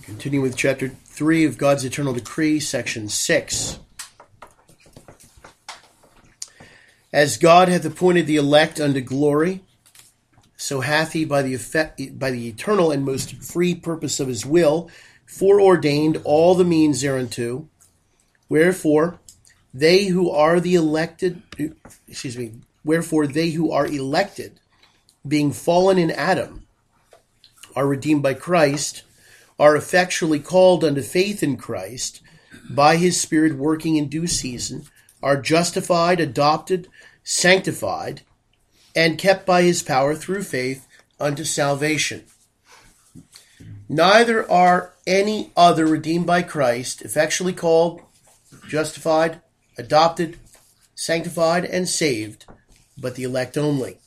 Continuing with chapter 3 of God's Eternal Decree, section 6. As God hath appointed the elect unto glory, so hath he by the eternal and most free purpose of his will foreordained all the means thereunto. Wherefore they who are elected, being fallen in Adam, are redeemed by Christ, are effectually called unto faith in Christ, by his Spirit working in due season, are justified, adopted, sanctified, and kept by his power through faith unto salvation. Neither are any other redeemed by Christ, effectually called, justified, adopted, sanctified, and saved, but the elect only.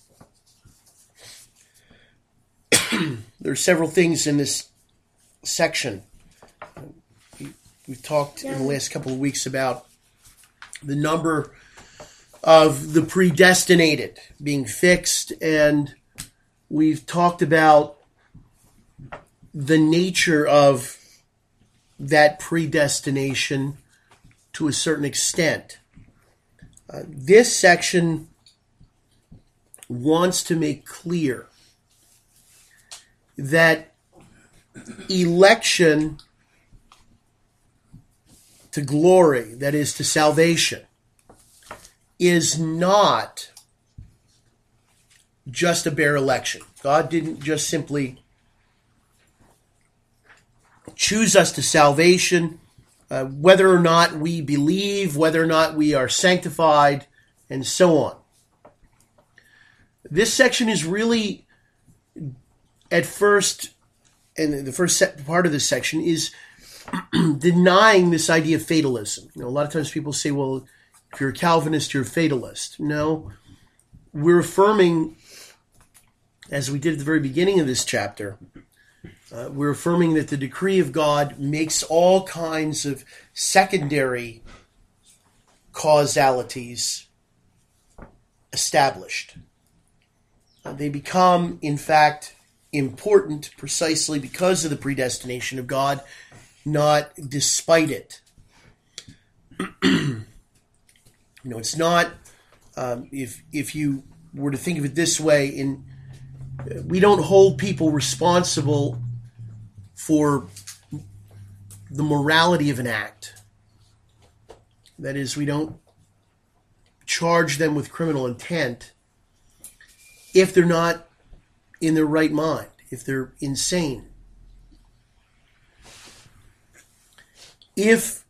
There are several things in this section. We've talked in the last couple of weeks about the number of the predestinated being fixed, and we've talked about the nature of that predestination to a certain extent. This section wants to make clear that election to glory, that is to salvation, is not just a bare election. God didn't just simply choose us to salvation, whether or not we believe, whether or not we are sanctified, and so on. This section is really, at first, and the first part of this section is denying this idea of fatalism. A lot of times people say, well, if you're a Calvinist, you're a fatalist. No, we're affirming, as we did at the very beginning of this chapter, we're affirming that the decree of God makes all kinds of secondary causalities established. They become, in fact, important precisely because of the predestination of God, not despite it. It's not, if you were to think of it this way, we don't hold people responsible for the morality of an act. That is, we don't charge them with criminal intent if they're not in their right mind, if they're insane. If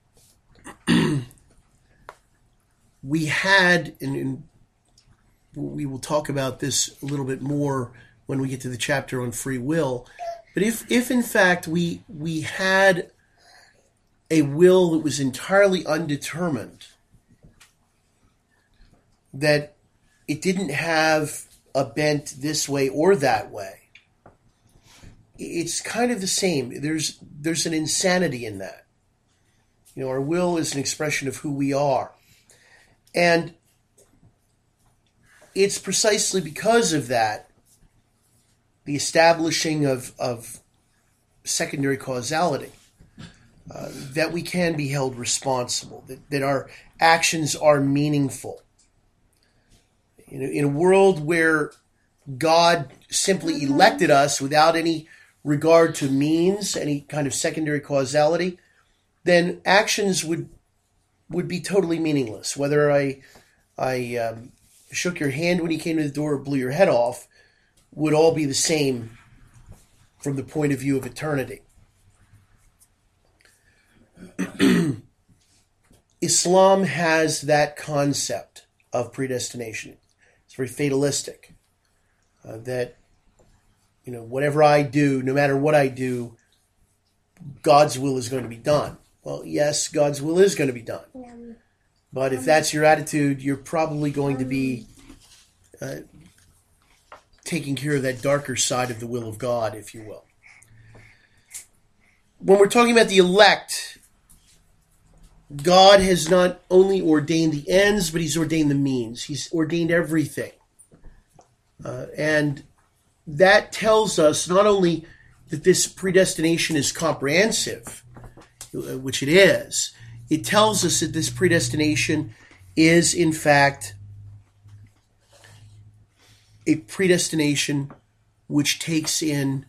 we had, and we will talk about this a little bit more when we get to the chapter on free will, but if in fact we had a will that was entirely undetermined, that it didn't have a bent this way or that way, it's kind of the same. There's an insanity in that. Our will is an expression of who we are. And it's precisely because of that, the establishing of secondary causality, that we can be held responsible, that our actions are meaningful. In a world where God simply elected us without any regard to means, any kind of secondary causality, then actions would be totally meaningless. Whether I shook your hand when you came to the door or blew your head off would all be the same from the point of view of eternity. Islam has that concept of predestination. It's very fatalistic. That, whatever I do, no matter what I do, God's will is going to be done. Well, yes, God's will is going to be done. But if that's your attitude, you're probably going to be taking care of that darker side of the will of God, if you will. When we're talking about the elect, God has not only ordained the ends, but he's ordained the means. He's ordained everything. And that tells us not only that this predestination is comprehensive, which it is, it tells us that this predestination is, in fact, a predestination which takes in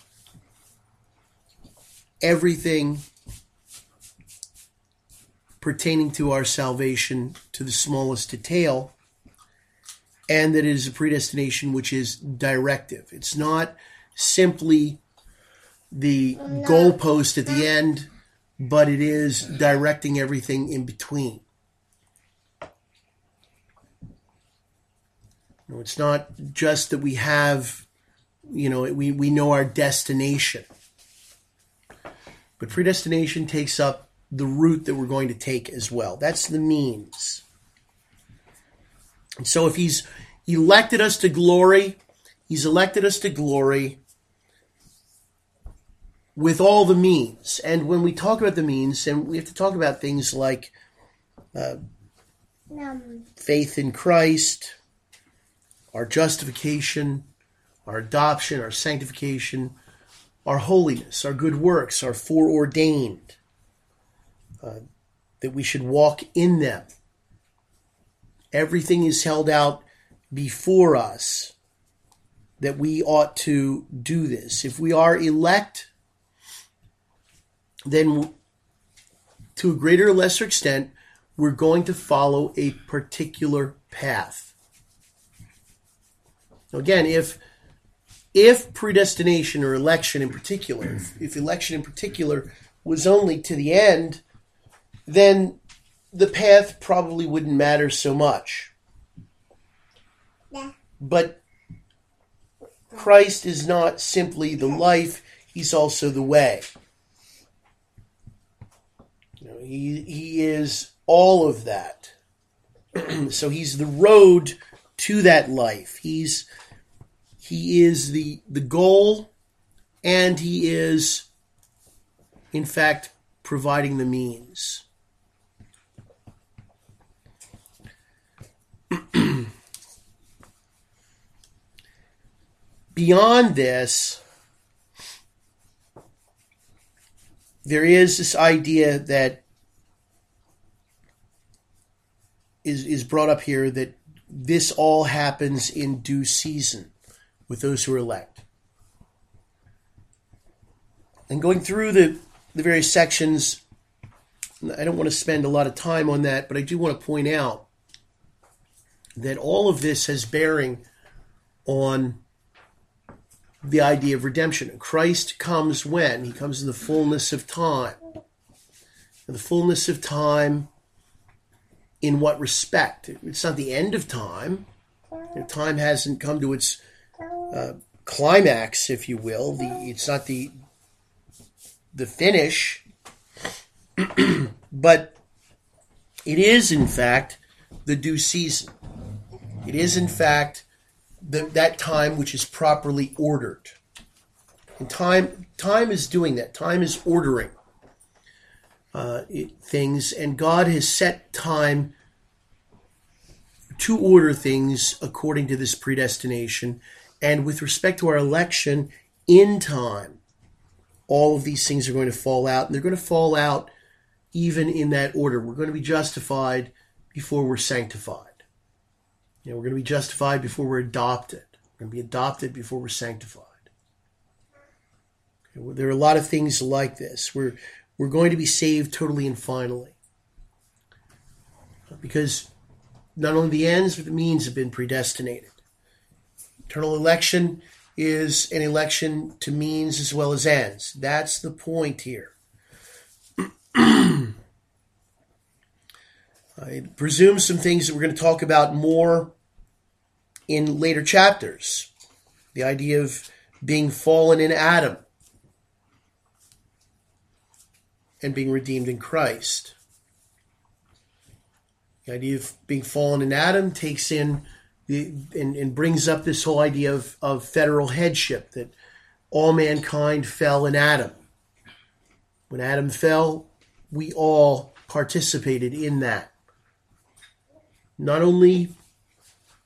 everything pertaining to our salvation to the smallest detail, and that it is a predestination which is directive. It's not simply the goalpost at the end, but it is directing everything in between. No, it's not just that we have, we know our destination. But predestination takes up the route that we're going to take as well. That's the means. And so if he's elected us to glory, he's elected us to glory with all the means. And when we talk about the means, and we have to talk about things like faith in Christ, our justification, our adoption, our sanctification, our holiness, our good works, our foreordained, that we should walk in them. Everything is held out before us that we ought to do this. If we are elect, then to a greater or lesser extent, we're going to follow a particular path. Again, if predestination or election in particular, if election in particular was only to the end, then the path probably wouldn't matter so much. But Christ is not simply the life, he's also the way. He is all of that. So he's the road to that life. He is the goal, and he is, in fact, providing the means. Beyond this, there is this idea that is brought up here, that this all happens in due season with those who are elect. And going through the various sections, I don't want to spend a lot of time on that, but I do want to point out that all of this has bearing on the idea of redemption. Christ comes when? He comes in the fullness of time. In the fullness of time, in what respect? It's not the end of time. Time hasn't come to its climax, if you will. It's not the finish. But it is, in fact, the due season. It is, in fact, that time which is properly ordered. And time is doing that. Time is ordering things, and God has set time to order things according to this predestination. And with respect to our election, in time, all of these things are going to fall out, and they're going to fall out even in that order. We're going to be justified before we're sanctified. We're going to be justified before we're adopted. We're going to be adopted before we're sanctified. There are a lot of things like this. We're going to be saved totally and finally. Because not only the ends, but the means have been predestinated. Eternal election is an election to means as well as ends. That's the point here. It presumes some things that we're going to talk about more in later chapters. The idea of being fallen in Adam and being redeemed in Christ. The idea of being fallen in Adam takes in and brings up this whole idea of federal headship, that all mankind fell in Adam. When Adam fell, we all participated in that. Not only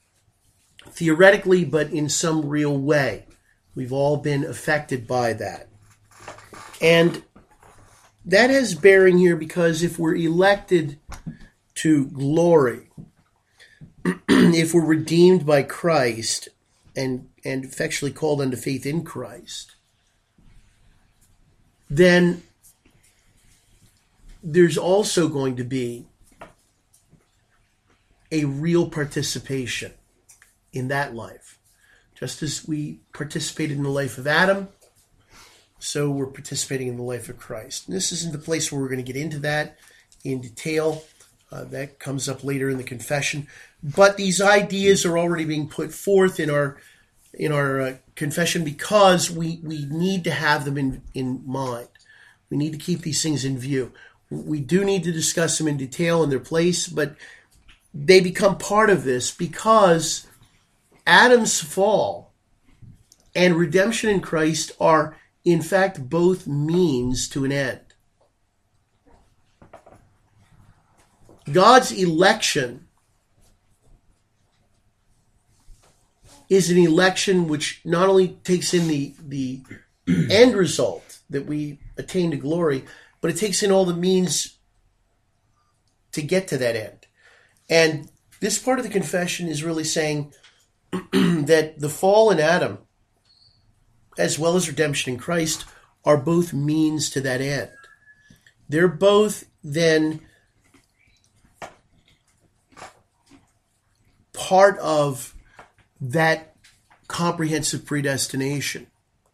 theoretically, but in some real way. We've all been affected by that. And that has bearing here because if we're elected to glory, if we're redeemed by Christ and effectually called unto faith in Christ, then there's also going to be a real participation in that life. Just as we participated in the life of Adam, so we're participating in the life of Christ. And this isn't the place where we're going to get into that in detail. That comes up later in the confession. But these ideas are already being put forth in our confession because we need to have them in mind. We need to keep these things in view. We do need to discuss them in detail in their place, but they become part of this because Adam's fall and redemption in Christ are, in fact, both means to an end. God's election is an election which not only takes in the end result that we attain to glory, but it takes in all the means to get to that end. And this part of the confession is really saying that the fall in Adam, as well as redemption in Christ, are both means to that end. They're both then part of that comprehensive predestination.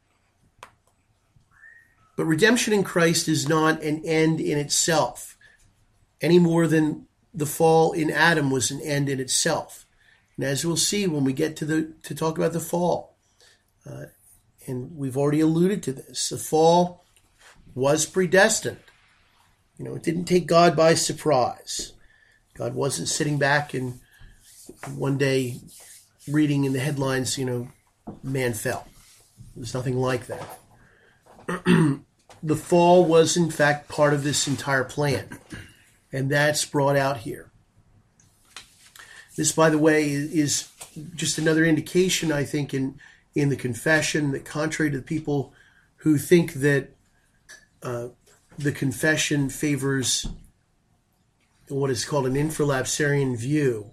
But redemption in Christ is not an end in itself, any more than the fall in Adam was an end in itself. And as we'll see when we get to talk about the fall, and we've already alluded to this, the fall was predestined. It didn't take God by surprise. God wasn't sitting back and one day reading in the headlines, man fell. There's nothing like that. The fall was, in fact, part of this entire plan. And that's brought out here. This, by the way, is just another indication, I think, in the confession that contrary to the people who think that the confession favors what is called an infralapsarian view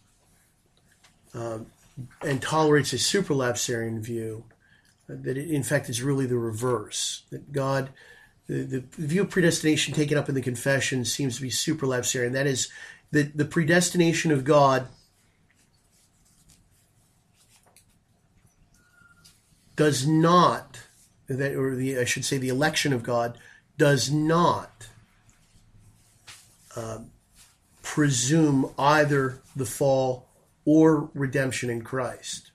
and tolerates a supralapsarian view, that it, in fact, is really the reverse. That God, the view of predestination taken up in the confession seems to be supralapsarian. That is, that the predestination of God does not, I should say the election of God does not presume either the fall or redemption in Christ.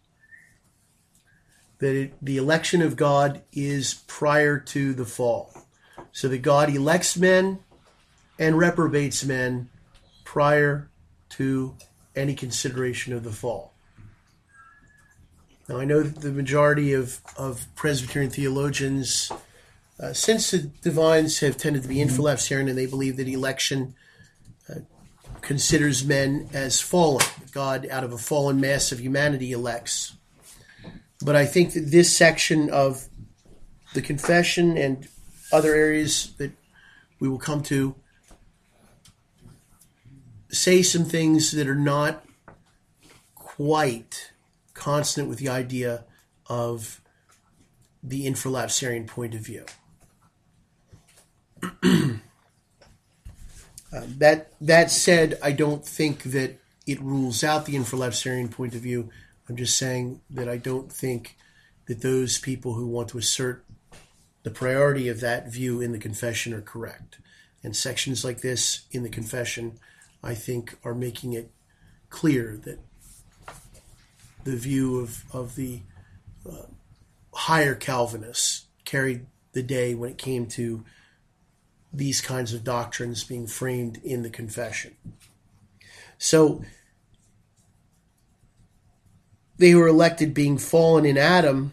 That the election of God is prior to the fall. So that God elects men and reprobates men prior to any consideration of the fall. Now, I know that the majority of Presbyterian theologians, since the divines have tended to be infralapsarian, and they believe that election considers men as fallen. God, out of a fallen mass of humanity, elects. But I think that this section of the confession and other areas that we will come to say some things that are not quite consonant with the idea of the infralapsarian point of view. That said, I don't think that it rules out the infralapsarian point of view. I'm just saying that I don't think that those people who want to assert the priority of that view in the confession are correct. And sections like this in the confession, I think, are making it clear that the view of the higher Calvinists carried the day when it came to these kinds of doctrines being framed in the confession. So they were elected being fallen in Adam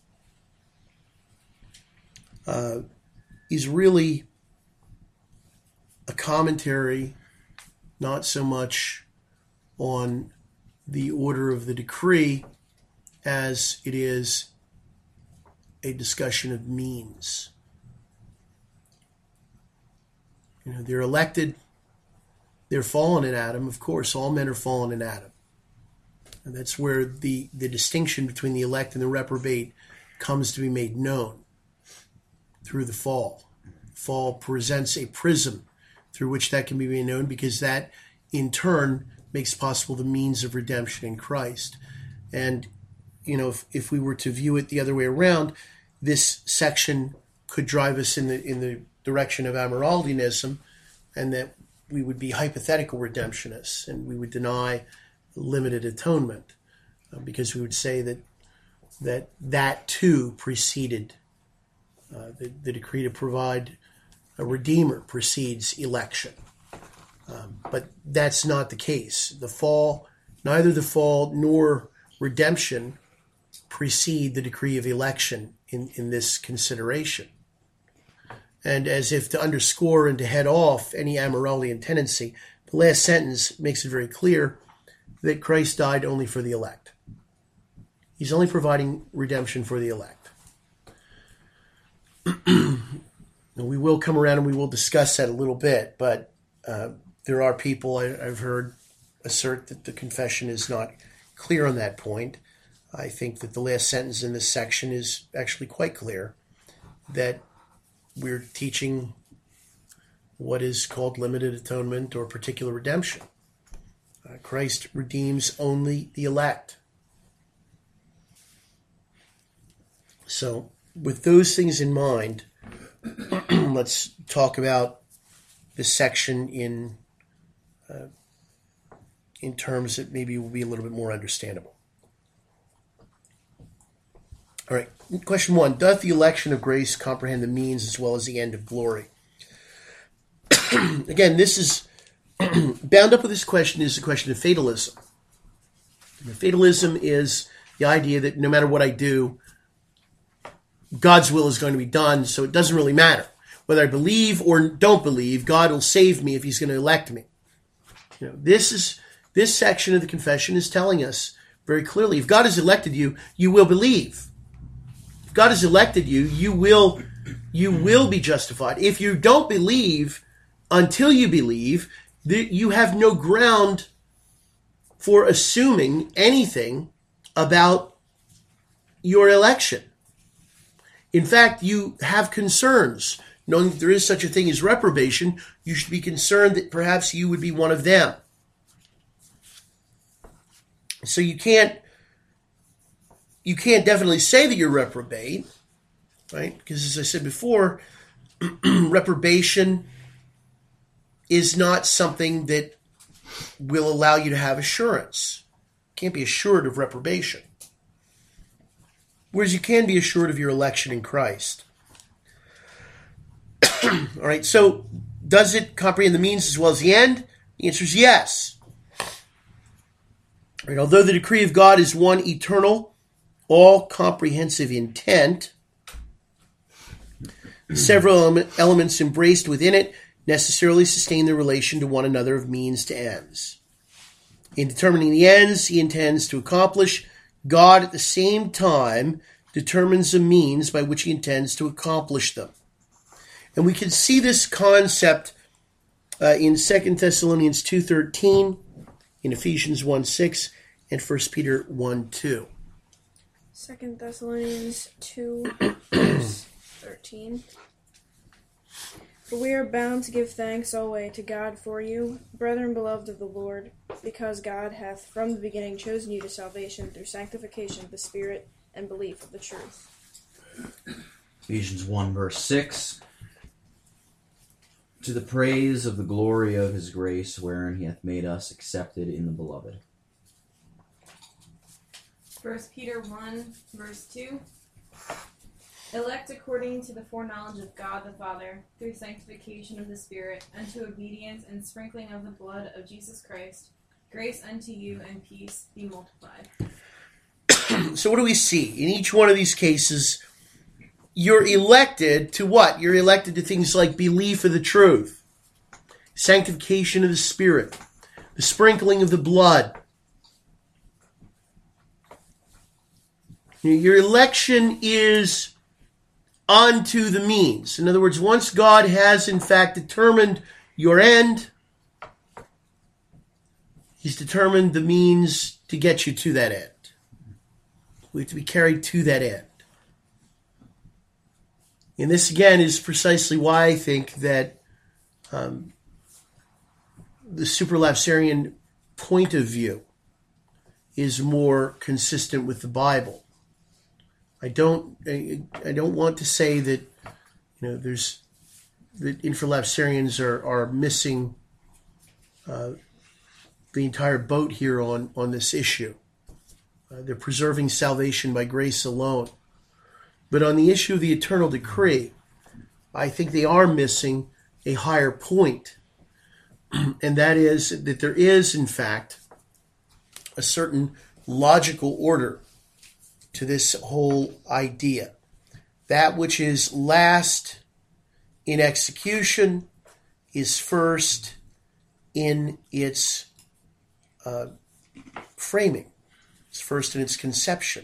is really a commentary, not so much on the order of the decree as it is a discussion of means. They're elected. They're fallen in Adam. Of course, all men are fallen in Adam. And that's where the distinction between the elect and the reprobate comes to be made known through the fall. Fall presents a prism through which that can be made known, because that, in turn, makes possible the means of redemption in Christ. And, if we were to view it the other way around, this section could drive us in the direction of amoraldianism, and that we would be hypothetical redemptionists, and we would deny limited atonement, because we would say that too preceded the decree to provide a redeemer precedes election. But that's not the case. Neither the fall nor redemption precede the decree of election in this consideration. And as if to underscore and to head off any Amoraldian tendency, the last sentence makes it very clear that Christ died only for the elect. He's only providing redemption for the elect. And we will come around and we will discuss that a little bit, but there are people I've heard assert that the confession is not clear on that point. I think that the last sentence in this section is actually quite clear, that we're teaching what is called limited atonement or particular redemption. Christ redeems only the elect. So, with those things in mind, let's talk about this section in terms that maybe will be a little bit more understandable. All right, question 1. Doth the election of grace comprehend the means as well as the end of glory? Again, this is bound up with this question is the question of fatalism. And fatalism is the idea that no matter what I do, God's will is going to be done, so it doesn't really matter. Whether I believe or don't believe, God will save me if he's going to elect me. This section of the confession is telling us very clearly, if God has elected you, you will believe. If God has elected you, you will be justified. If you don't believe until you believe, you have no ground for assuming anything about your election. In fact, you have concerns. Knowing that there is such a thing as reprobation, you should be concerned that perhaps you would be one of them. So you can't definitely say that you're reprobate, right? Because as I said before, reprobation is not something that will allow you to have assurance. You can't be assured of reprobation. Whereas you can be assured of your election in Christ. All right, so does it comprehend the means as well as the end? The answer is yes. Right, although the decree of God is one eternal, all-comprehensive intent, several elements embraced within it necessarily sustain the relation to one another of means to ends. In determining the ends he intends to accomplish, God at the same time determines the means by which he intends to accomplish them. And we can see this concept in 2 Thessalonians 2:13, in Ephesians 1:6, and 1 Peter 1:2. 2 Thessalonians 2, verse 13. For we are bound to give thanks always to God for you, brethren beloved of the Lord, because God hath from the beginning chosen you to salvation through sanctification of the Spirit and belief of the truth. Ephesians 1, verse 6. To the praise of the glory of his grace, wherein he hath made us accepted in the beloved. 1 Peter 1, verse 2. Elect according to the foreknowledge of God the Father, through sanctification of the Spirit, unto obedience and sprinkling of the blood of Jesus Christ, grace unto you and peace be multiplied. So what do we see? In each one of these cases, you're elected to what? You're elected to things like belief of the truth, sanctification of the Spirit, the sprinkling of the blood. Your election is unto the means. In other words, once God has in fact determined your end, he's determined the means to get you to that end. We have to be carried to that end. And this, again, is precisely why I think that the supralapsarian point of view is more consistent with the Bible. I don't want to say that that infralapsarians are missing the entire boat here on this issue. They're preserving salvation by grace alone. But on the issue of the eternal decree, I think they are missing a higher point. And that is that there is, in fact, a certain logical order to this whole idea. That which is last in execution is first in its framing. It's first in its conception.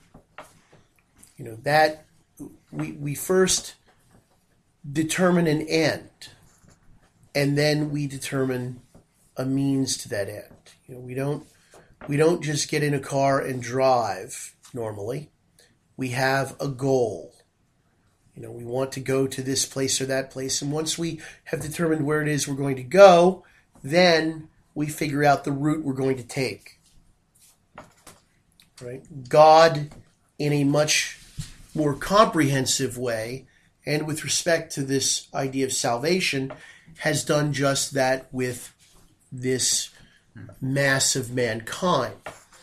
That we first determine an end, and then we determine a means to that end. We don't just get in a car and drive normally. We have a goal. We want to go to this place or that place, and once we have determined where it is we're going to go, then we figure out the route we're going to take. Right? God, in a much more comprehensive way, and with respect to this idea of salvation, has done just that with this mass of mankind.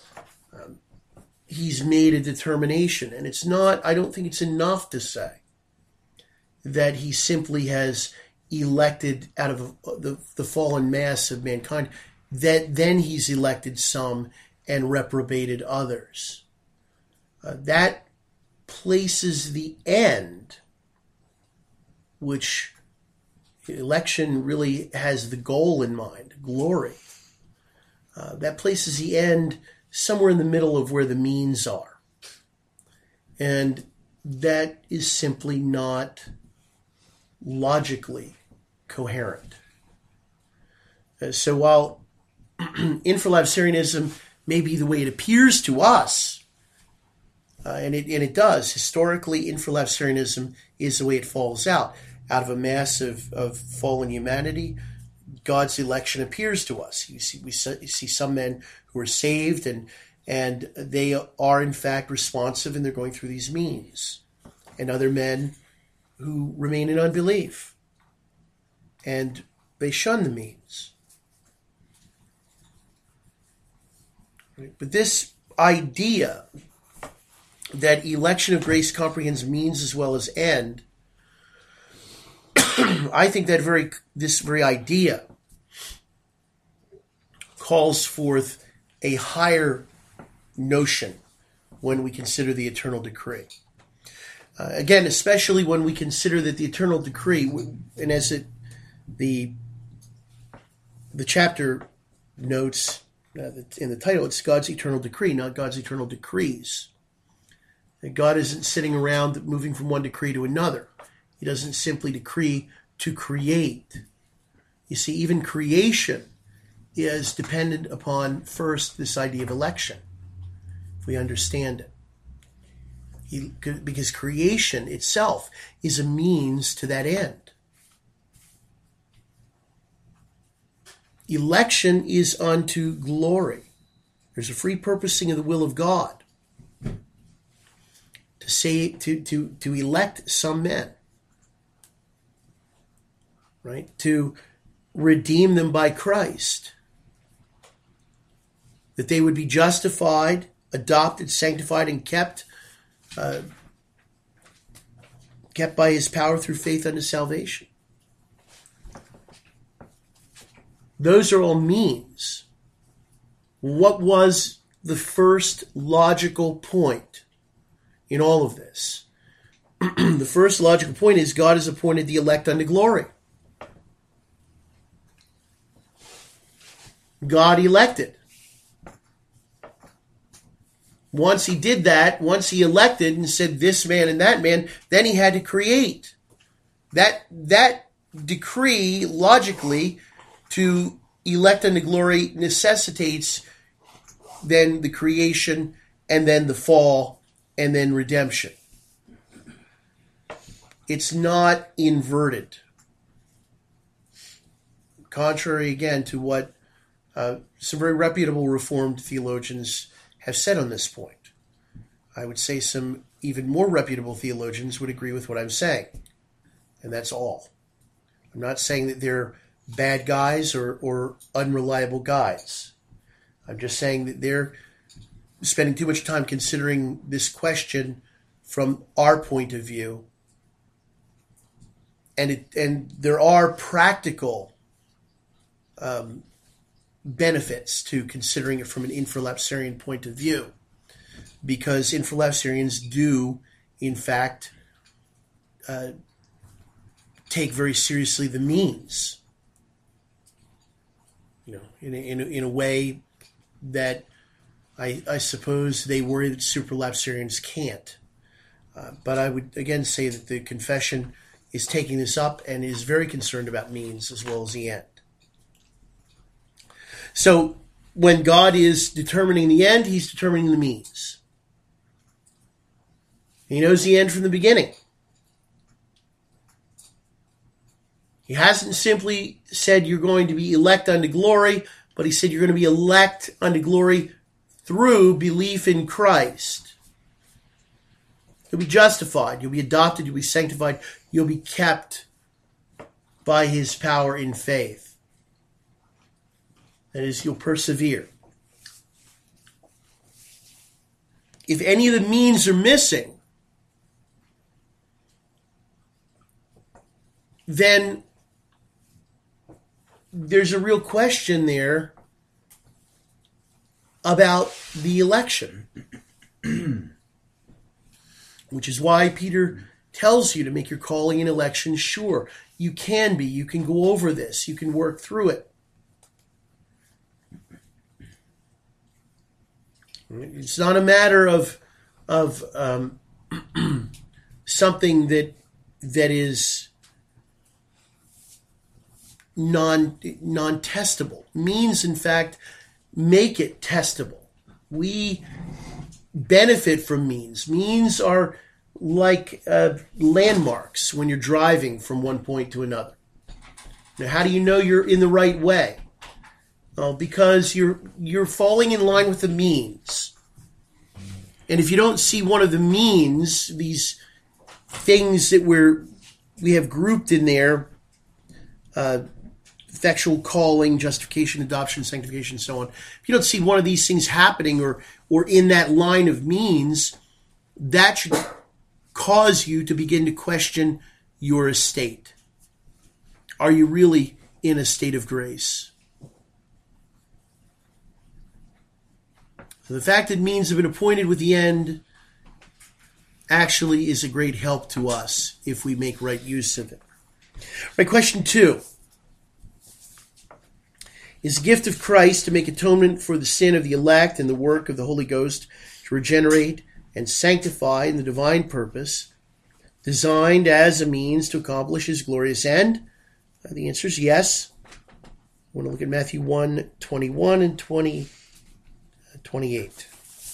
He's made a determination, and I don't think it's enough to say that he simply has elected out of the fallen mass of mankind, that then he's elected some and reprobated others. That places the end, which election really has the goal in mind, glory. That places the end somewhere in the middle of where the means are. And that is simply not logically coherent. So while infralapsarianism may be the way it appears to us, and it does, historically, infralapsarianism is the way it falls out of a mass of fallen humanity. God's election appears to us. We see some men who are saved, and they are in fact responsive, and they're going through these means, and other men who remain in unbelief, and they shun the means. Right? But this idea that election of grace comprehends means as well as end, I think that this very idea calls forth a higher notion when we consider the eternal decree. Again, especially when we consider that the eternal decree, and as the chapter notes in the title, it's God's eternal decree, not God's eternal decrees. That God isn't sitting around moving from one decree to another. He doesn't simply decree to create. You see, even creation is dependent upon first this idea of election, if we understand it. Because creation itself is a means to that end. Election is unto glory. There's a free purposing of the will of God to elect some men, right? To redeem them by Christ, that they would be justified, adopted, sanctified, and kept by his power through faith unto salvation. Those are all means. What was the first logical point in all of this? The first logical point is God has appointed the elect unto glory. God elected. Once he did that, once he elected and said this man and that man, then he had to create. That decree, logically, to elect unto glory necessitates then the creation and then the fall and then redemption. It's not inverted. Contrary, again, to what some very reputable Reformed theologians have said on this point. I would say some even more reputable theologians would agree with what I'm saying. And that's all. I'm not saying that they're bad guys or unreliable guys. I'm just saying that they're spending too much time considering this question from our point of view. And there are practical benefits to considering it from an infralapsarian point of view, because infralapsarians do, in fact, take very seriously the means, in a way that I suppose they worry that supralapsarians can't. But I would again say that the confession is taking this up and is very concerned about means as well as the end. So when God is determining the end, he's determining the means. He knows the end from the beginning. He hasn't simply said you're going to be elect unto glory, but he said you're going to be elect unto glory through belief in Christ. You'll be justified, you'll be adopted, you'll be sanctified, you'll be kept by his power in faith. That is, you'll persevere. If any of the means are missing, then there's a real question there about the election. Which is why Peter tells you to make your calling and election sure. You can be. You can go over this. You can work through it. It's not a matter of something that is non-testable. Means, in fact, make it testable. We benefit from means. Means are like landmarks when you're driving from one point to another. Now, how do you know you're in the right way? Well, because you're falling in line with the means. And if you don't see one of the means, these things that we have grouped in there, effectual calling, justification, adoption, sanctification, so on. If you don't see one of these things happening or in that line of means, that should cause you to begin to question your estate. Are you really in a state of grace? So the fact that means have been appointed with the end actually is a great help to us if we make right use of it. Right, question 2. Is the gift of Christ to make atonement for the sin of the elect and the work of the Holy Ghost to regenerate and sanctify in the divine purpose, designed as a means to accomplish his glorious end? The answer is yes. I want to look at Matthew 1:21 and 28.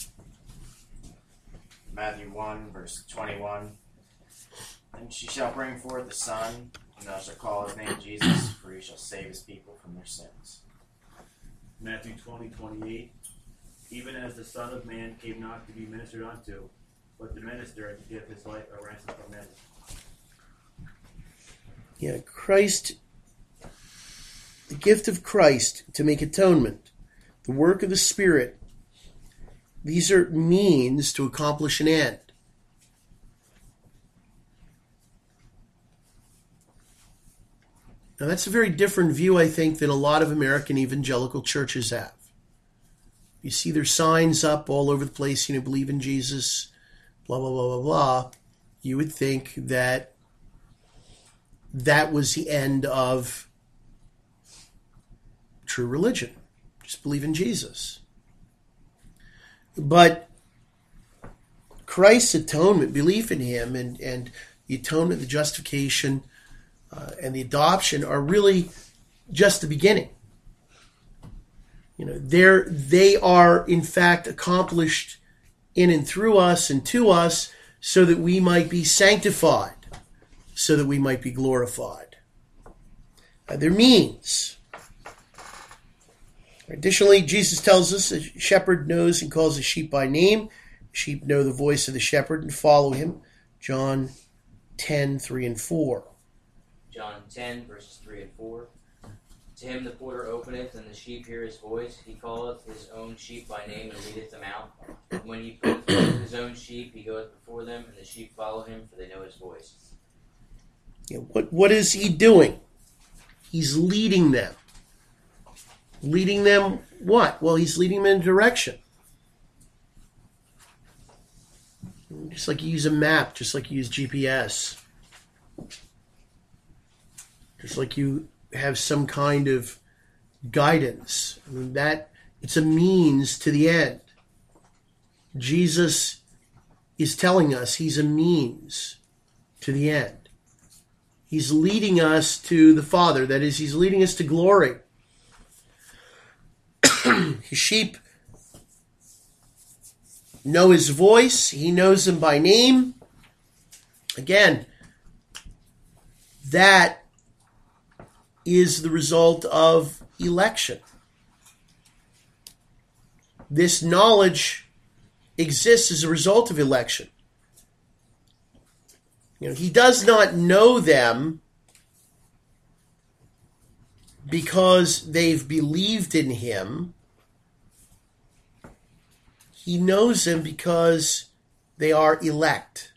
Matthew 1, verse 21. And she shall bring forth a son, and thou shalt call his name Jesus, for he shall save his people from their sins. Matthew 20:28. Even as the Son of Man came not to be ministered unto, but to minister and to give his life a ransom for many. Yeah, Christ, the gift of Christ to make atonement, the work of the Spirit, these are means to accomplish an end. Now, that's a very different view, I think, than a lot of American evangelical churches have. You see their signs up all over the place, believe in Jesus, blah, blah, blah, blah, blah. You would think that that was the end of true religion. Just believe in Jesus. But Christ's atonement, belief in him, and the atonement, the justification, and the adoption are really just the beginning. They are in fact accomplished in and through us and to us so that we might be sanctified, so that we might be glorified. They're means. Additionally, Jesus tells us a shepherd knows and calls his sheep by name. Sheep know the voice of the shepherd and follow him. John 10:3 and 4. John 10, verses 3 and 4. To him the porter openeth, and the sheep hear his voice. He calleth his own sheep by name, and leadeth them out. And when he putteth forth his own sheep, he goeth before them, and the sheep follow him, for they know his voice. What is he doing? He's leading them. Leading them what? Well, he's leading them in a direction. Just like you use a map, just like you use GPS. Just like you have some kind of guidance. I mean, that it's a means to the end. Jesus is telling us he's a means to the end. He's leading us to the Father. That is, he's leading us to glory. His sheep know his voice. He knows them by name. Again, that is the result of election. This knowledge exists as a result of election. He does not know them because they've believed in him. He knows them because they are elect.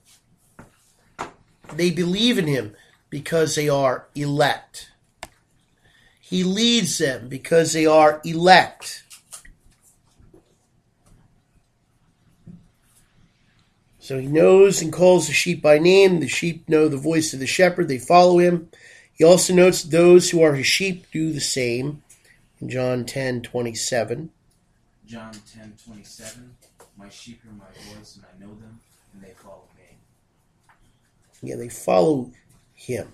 They believe in him because they are elect. He leads them because they are elect. So he knows and calls the sheep by name. The sheep know the voice of the shepherd. They follow him. He also notes those who are his sheep do the same. In John 10:27. John 10:27. My sheep hear my voice, and I know them, and they follow me. Yeah, they follow him.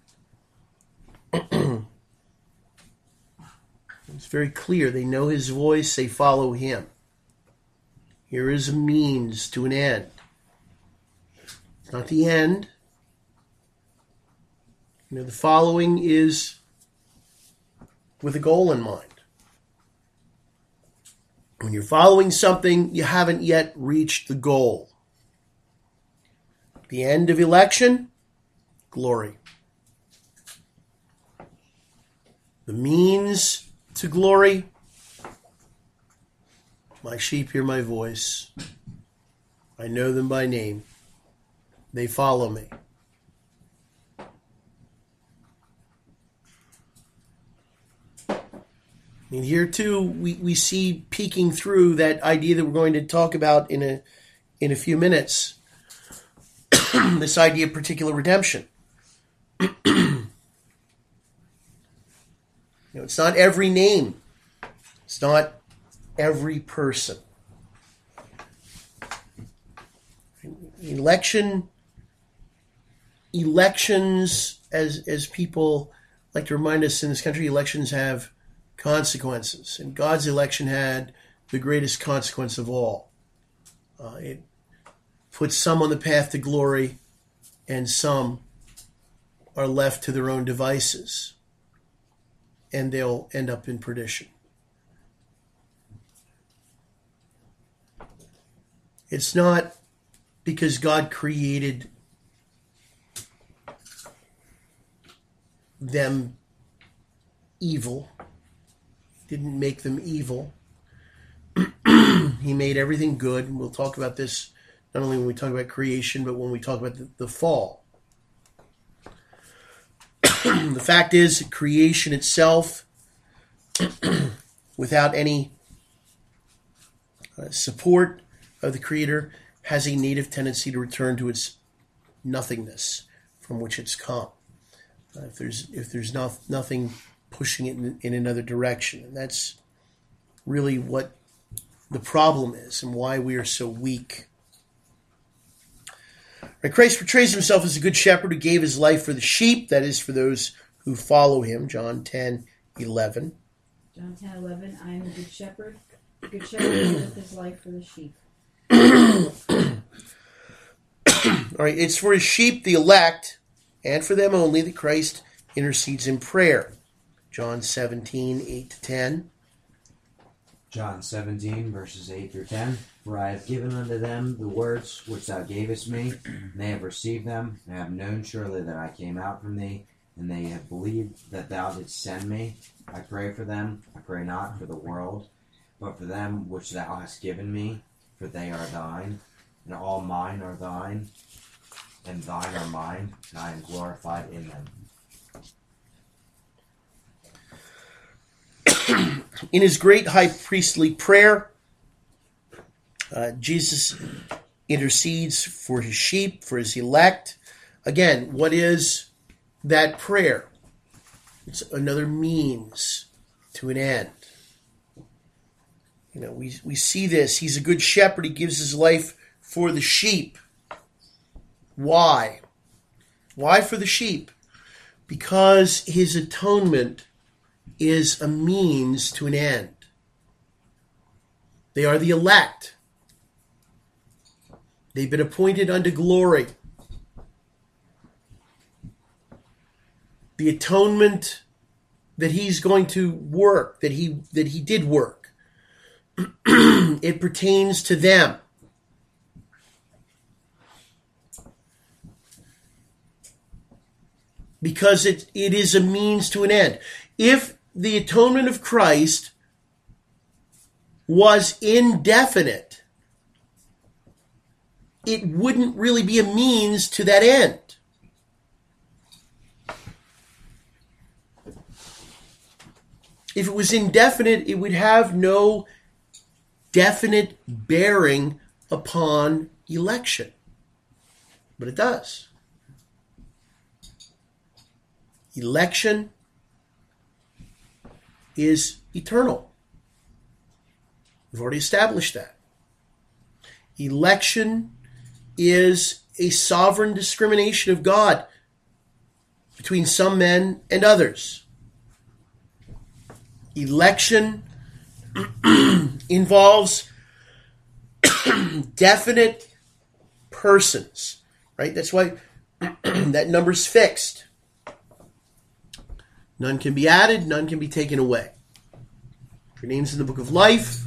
It's very clear. They know his voice. They follow him. Here is a means to an end. It's not the end. The following is with a goal in mind. When you're following something, you haven't yet reached the goal. The end of election, glory. The means to glory, my sheep hear my voice. I know them by name. They follow me. And here too, we see peeking through that idea that we're going to talk about in a few minutes. This idea of particular redemption. It's not every name. It's not every person. Elections, as people like to remind us in this country, elections have consequences, and God's election had the greatest consequence of all. It puts some on the path to glory, and some are left to their own devices, and they'll end up in perdition. It's not because God created them evil. Didn't make them evil. He made everything good. And we'll talk about this not only when we talk about creation, but when we talk about the fall. The fact is, creation itself, without any support of the Creator, has a native tendency to return to its nothingness from which it's come. If there's nothing pushing it in another direction. And that's really what the problem is and why we are so weak Right, Christ portrays himself as a good shepherd who gave his life for the sheep, that is, for those who follow him, John 10:11. John 10:11. I am the good shepherd. The good shepherd giveth his life for the sheep. All right, it's for his sheep, the elect, and for them only that Christ intercedes in prayer. John 17:8-10. John 17, verses 8 through 10. For I have given unto them the words which thou gavest me, and they have received them, and have known surely that I came out from thee, and they have believed that thou didst send me. I pray for them. I pray not for the world, but for them which thou hast given me, for they are thine, and all mine are thine, and thine are mine, and I am glorified in them. In his great high priestly prayer, Jesus intercedes for his sheep, for his elect. Again, what is that prayer? It's another means to an end. You know, we see this. He's a good shepherd. He gives his life for the sheep. Why? Why for the sheep? Because his atonement is a means to an end. They are the elect. They've been appointed unto glory. The atonement that he's going to work, that he did work, it pertains to them. Because it is a means to an end. If the atonement of Christ was indefinite, it wouldn't really be a means to that end. If it was indefinite, it would have no definite bearing upon election. But it does. Election is eternal. We've already established that. Election is a sovereign discrimination of God between some men and others. Election involves definite persons, right? That's why that number's fixed. None can be added, none can be taken away. If your name's in the book of life,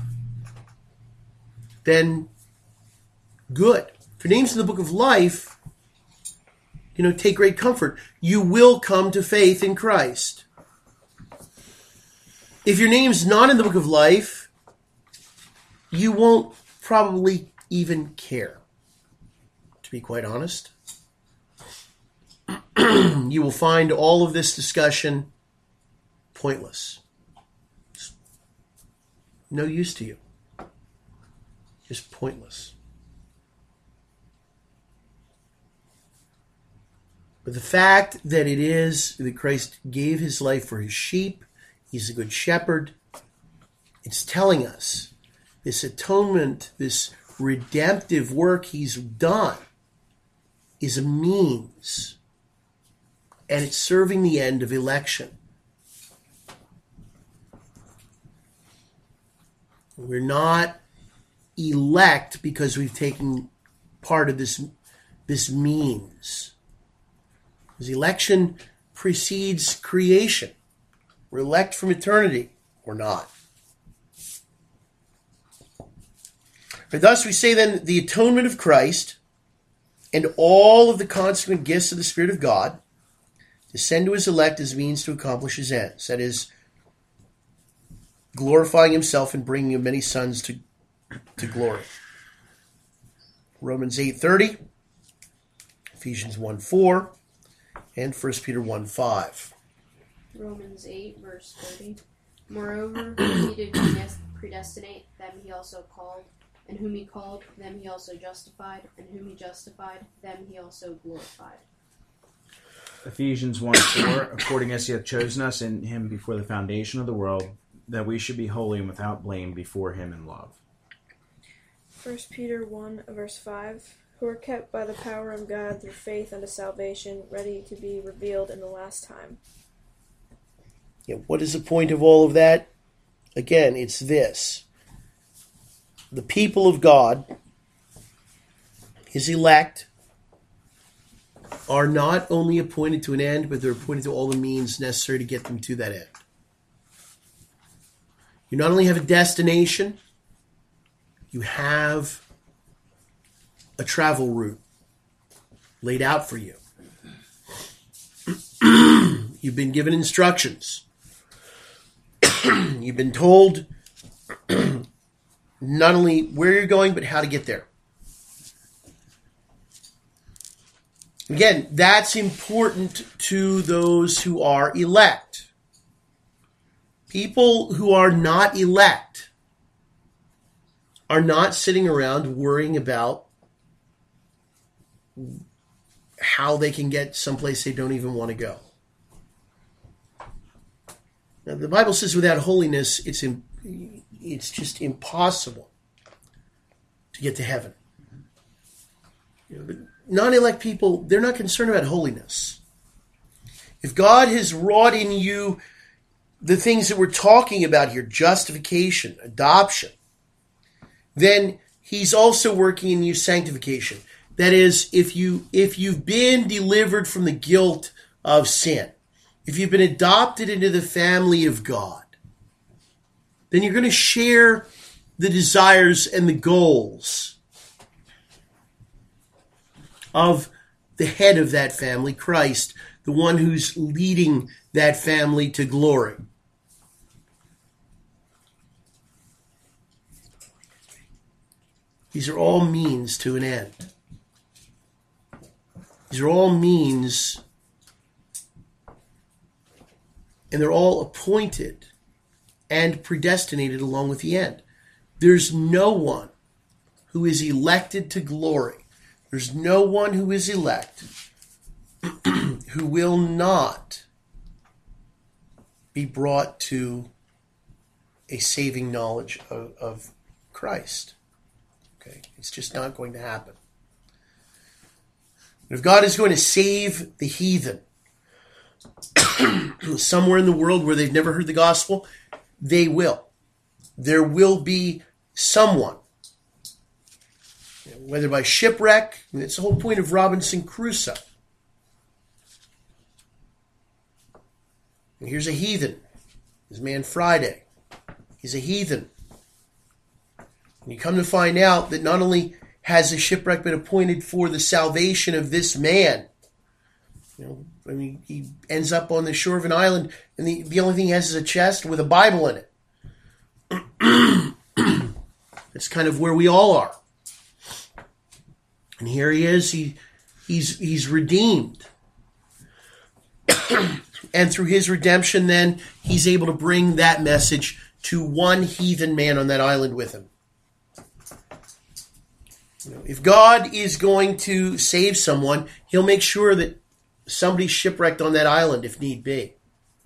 then good. If your name's in the book of life, take great comfort. You will come to faith in Christ. If your name's not in the book of life, you won't probably even care, to be quite honest. You will find all of this discussion pointless. It's no use to you. Just pointless. But the fact that it is that Christ gave his life for his sheep, he's a good shepherd, it's telling us this atonement, this redemptive work he's done is a means, and it's serving the end of election. We're not elect because we've taken part of this means. Because election precedes creation. We're elect from eternity, or not. For thus we say then, the atonement of Christ and all of the consequent gifts of the Spirit of God descend to his elect as means to accomplish his ends. That is, glorifying himself and bringing many sons to glory. Romans 8:30, Ephesians 1:4, and 1 Peter 1:5. Romans 8, verse 30. Moreover, whom he did predestinate, them he also called. And whom he called, them he also justified. And whom he justified, them he also glorified. Ephesians 1:4, according as he hath chosen us in him before the foundation of the world, that we should be holy and without blame before him in love. 1 Peter 1, verse 5. who are kept by the power of God through faith unto salvation, ready to be revealed in the last time. Yeah, what is the point of all of that? Again, it's this. The people of God, his elect, are not only appointed to an end, but they're appointed to all the means necessary to get them to that end. You not only have a destination, you have a travel route laid out for you. You've been given instructions. You've been told not only where you're going, but how to get there. Again, that's important to those who are elect. People who are not elect are not sitting around worrying about how they can get someplace they don't even want to go. Now, the Bible says without holiness, it's just impossible to get to heaven. But non-elect people, they're not concerned about holiness. If God has wrought in you the things that we're talking about here, justification, adoption, then he's also working in you sanctification. That is, if you've been delivered from the guilt of sin, if you've been adopted into the family of God, then you're going to share the desires and the goals of the head of that family, Christ, the one who's leading that family to glory. These are all means to an end. These are all means, and they're all appointed and predestinated along with the end. There's no one who is elected to glory. There's no one who is elect who will not be brought to a saving knowledge of Christ. Okay, it's just not going to happen. If God is going to save the heathen somewhere in the world where they've never heard the gospel, they will. There will be someone, whether by shipwreck, and it's the whole point of Robinson Crusoe. And here's a heathen. His man Friday. He's a heathen. And you come to find out that not only has a shipwreck been appointed for the salvation of this man, he ends up on the shore of an island, and the only thing he has is a chest with a Bible in it. That's kind of where we all are. And here he is. He's redeemed. And through his redemption, then, he's able to bring that message to one heathen man on that island with him. If God is going to save someone, he'll make sure that somebody's shipwrecked on that island if need be.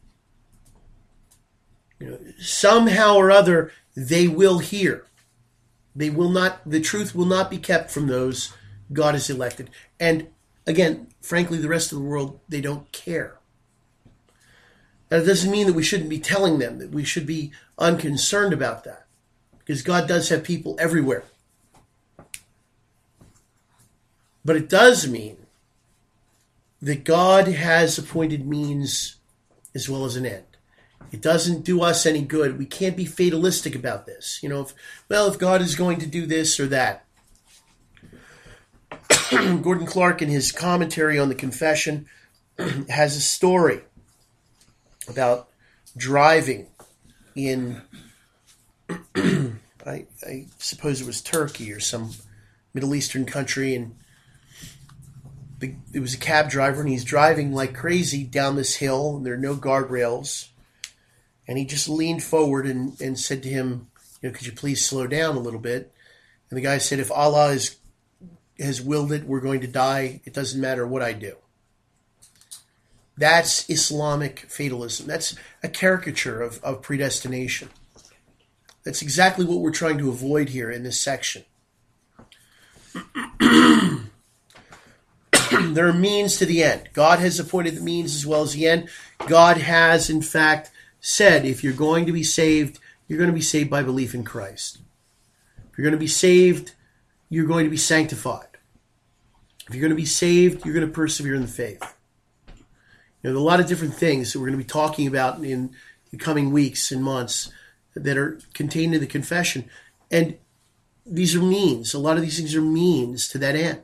Somehow or other, they will hear. They will not. The truth will not be kept from those God has elected. And again, frankly, the rest of the world, they don't care. That doesn't mean that we shouldn't be telling them, that we should be unconcerned about that, because God does have people everywhere. But it does mean that God has appointed means as well as an end. It doesn't do us any good. We can't be fatalistic about this. If God is going to do this or that. Gordon Clark, in his commentary on the Confession, has a story about driving in, I suppose it was Turkey or some Middle Eastern country, and it was a cab driver, and he's driving like crazy down this hill, and there are no guardrails. And he just leaned forward and said to him, could you please slow down a little bit? And the guy said, if Allah has willed it, we're going to die. It doesn't matter what I do. That's Islamic fatalism. That's a caricature of predestination. That's exactly what we're trying to avoid here in this section. there are means to the end. God has appointed the means as well as the end. God has, in fact, said if you're going to be saved, you're going to be saved by belief in Christ. If you're going to be saved, you're going to be sanctified. If you're going to be saved, you're going to persevere in the faith. There are a lot of different things that we're going to be talking about in the coming weeks and months that are contained in the confession. And these are means. A lot of these things are means to that end.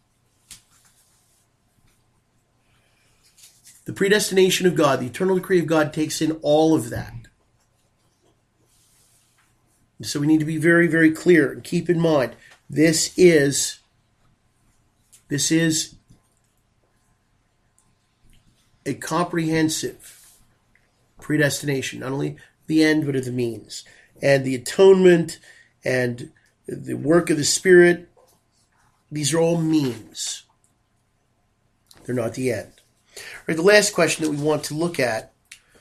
The predestination of God, the eternal decree of God takes in all of that. So we need to be very, very clear and keep in mind, this is a comprehensive predestination, not only the end, but of the means. And the atonement and the work of the Spirit, these are all means. They're not the end. All right, the last question that we want to look at,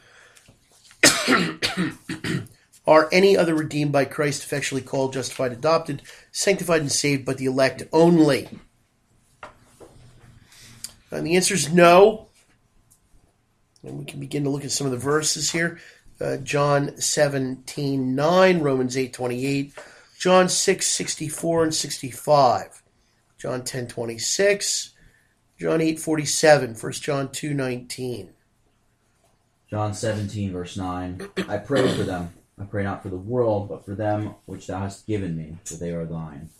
are any other redeemed by Christ effectually called, justified, adopted, sanctified, and saved, but the elect only? And the answer is no. And we can begin to look at some of the verses here. John 17:9, Romans 8:28, John 6:64 and 65, John 10:26, John 8:47, 1 John 2:19. John 17, verse 9. I pray for them. I pray not for the world, but for them which thou hast given me, for they are thine.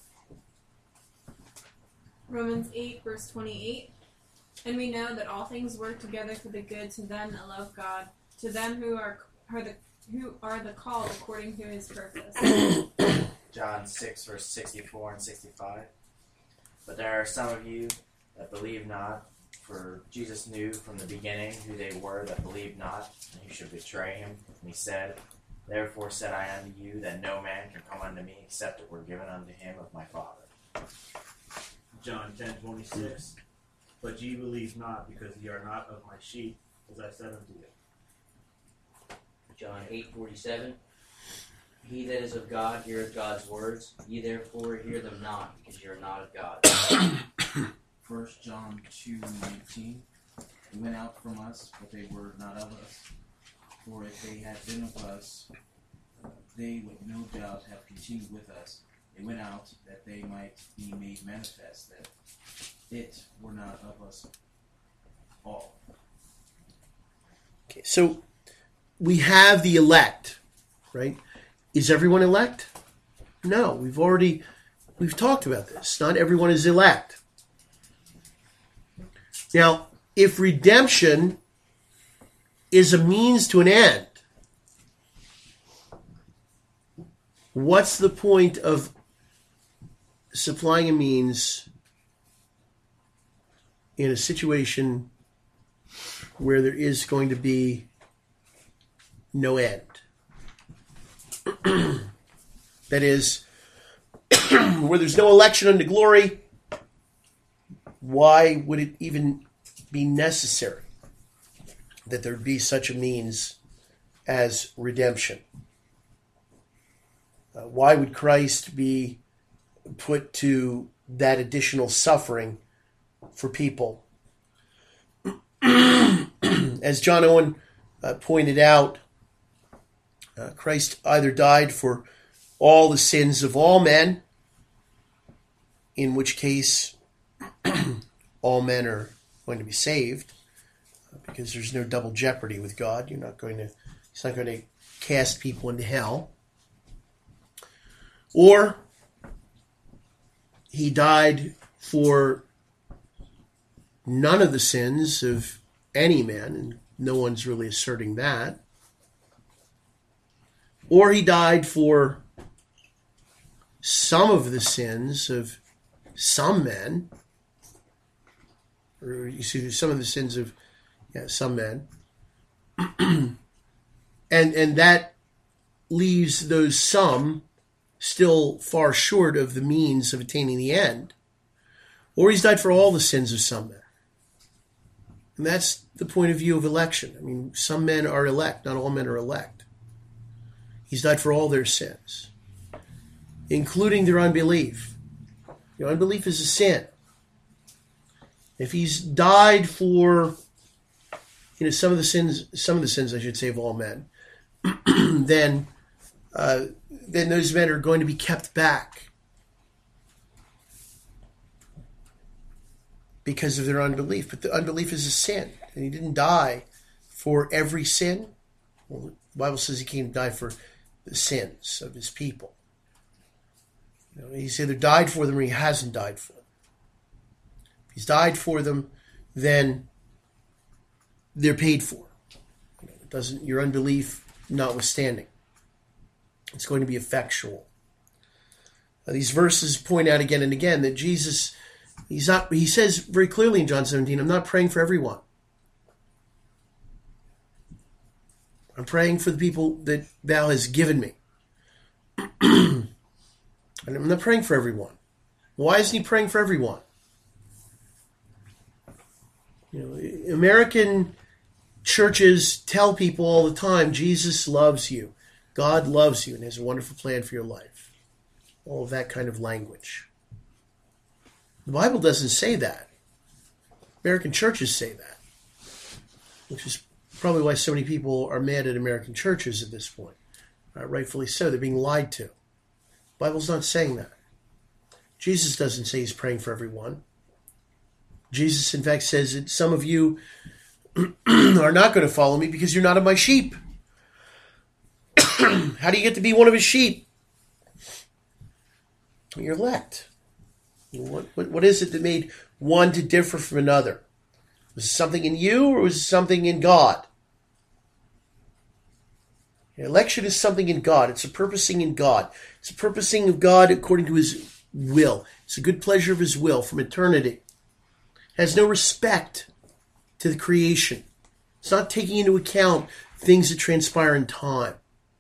Romans 8, verse 28. And we know that all things work together for the good to them that love God, to them who are the called according to his purpose. John 6, verse 64 and 65. But there are some of you that believe not, for Jesus knew from the beginning who they were that believed not, and who should betray him. And he said, Therefore said I unto you, that no man can come unto me, except it were given unto him of my Father. John 10:26. But ye believe not, because ye are not of my sheep, as I said unto you. John 8:47. He that is of God heareth God's words. Ye therefore hear them not, because ye are not of God. 1 John 2:19. They went out from us, but they were not of us. For if they had been of us, they would no doubt have continued with us. They went out that they might be made manifest that it were not of us all. Okay, so we have the elect, right? Is everyone elect? No, we've talked about this. Not everyone is elect. Now, if redemption is a means to an end, what's the point of supplying a means in a situation where there is going to be no end? That is, where there's no election unto glory, why would it even be necessary that there be such a means as redemption? Why would Christ be put to that additional suffering for people? As John Owen pointed out, Christ either died for all the sins of all men, in which case all men are going to be saved, because there's no double jeopardy with God. He's not going to cast people into hell. Or he died for none of the sins of any man, and no one's really asserting that. Or he died for some of the sins of some men, or you see some of the sins of some men, and that leaves those some still far short of the means of attaining the end. Or he's died for all the sins of some men. And that's the point of view of election. I mean, some men are elect, not all men are elect. He's died for all their sins, including their unbelief. Unbelief is a sin. If he's died for some of the sins I should say of all men, then those men are going to be kept back because of their unbelief. But the unbelief is a sin, and he didn't die for every sin. Well, the Bible says he came to die for the sins of his people. He's either died for them or he hasn't died for them. If he's died for them, then they're paid for. Your unbelief notwithstanding, it's going to be effectual. These verses point out again and again that Jesus, he says very clearly in John 17, I'm not praying for everyone. I'm praying for the people that thou hast given me. And I'm not praying for everyone. Why isn't he praying for everyone? American churches tell people all the time, Jesus loves you. God loves you and has a wonderful plan for your life. All of that kind of language. The Bible doesn't say that. American churches say that. Which is probably why so many people are mad at American churches at this point. Rightfully so. They're being lied to. The Bible's not saying that. Jesus doesn't say he's praying for everyone. Jesus, in fact, says that some of you are not going to follow me because you're not of my sheep. How do you get to be one of his sheep? You're elect. What is it that made one to differ from another? Was it something in you or was it something in God? Election is something in God. It's a purposing in God. It's a purposing of God according to his will. It's a good pleasure of his will from eternity. It has no respect to the creation. It's not taking into account things that transpire in time.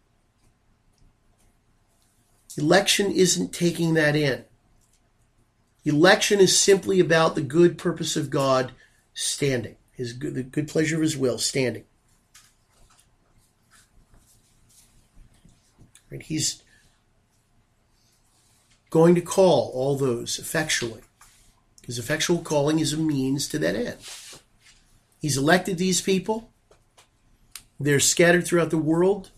Election isn't taking that in. Election is simply about the good purpose of God standing. The good pleasure of his will standing. Right? He's going to call all those effectually. His effectual calling is a means to that end. He's elected these people. They're scattered throughout the world.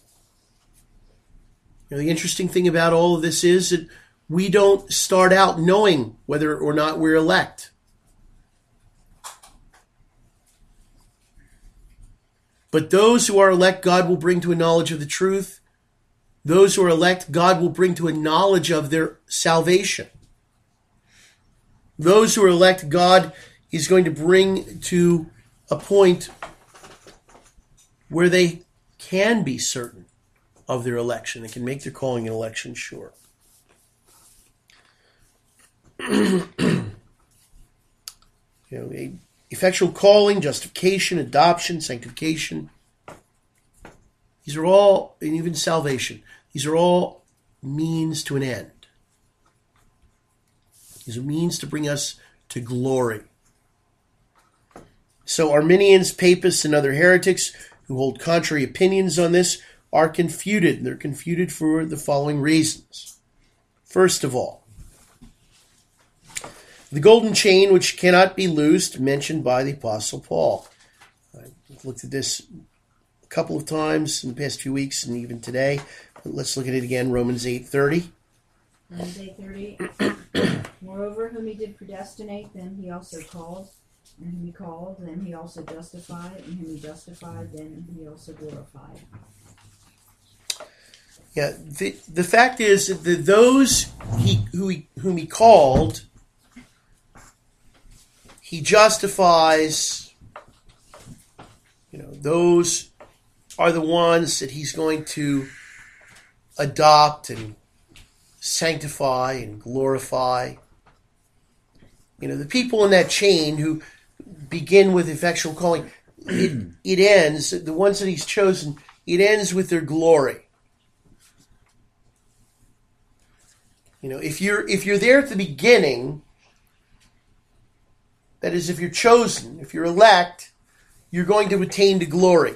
The interesting thing about all of this is that we don't start out knowing whether or not we're elect. But those who are elect, God will bring to a knowledge of the truth. Those who are elect, God will bring to a knowledge of their salvation. Those who are elect, God is going to bring to a point where they can be certain of their election. They can make their calling and election sure. Effectual calling, justification, adoption, sanctification. These are all, and even salvation, these are all means to an end. These are means to bring us to glory. So Arminians, Papists, and other heretics who hold contrary opinions on this are confuted. They're confuted for the following reasons. First of all, the golden chain which cannot be loosed, mentioned by the Apostle Paul. I've looked at this a couple of times in the past few weeks and even today. But let's look at it again, Romans 8:30. Romans 8:30. Moreover, whom he did predestinate, them he also called. And whom he called, them he also justified. And whom he justified, them he also glorified. Yeah, the fact is that those whom he called, he justifies. Those are the ones that he's going to adopt and sanctify and glorify. The people in that chain who begin with effectual calling, it ends, the ones that he's chosen, it ends with their glory. If you're there at the beginning, that is, if you're chosen, if you're elect, you're going to attain to glory.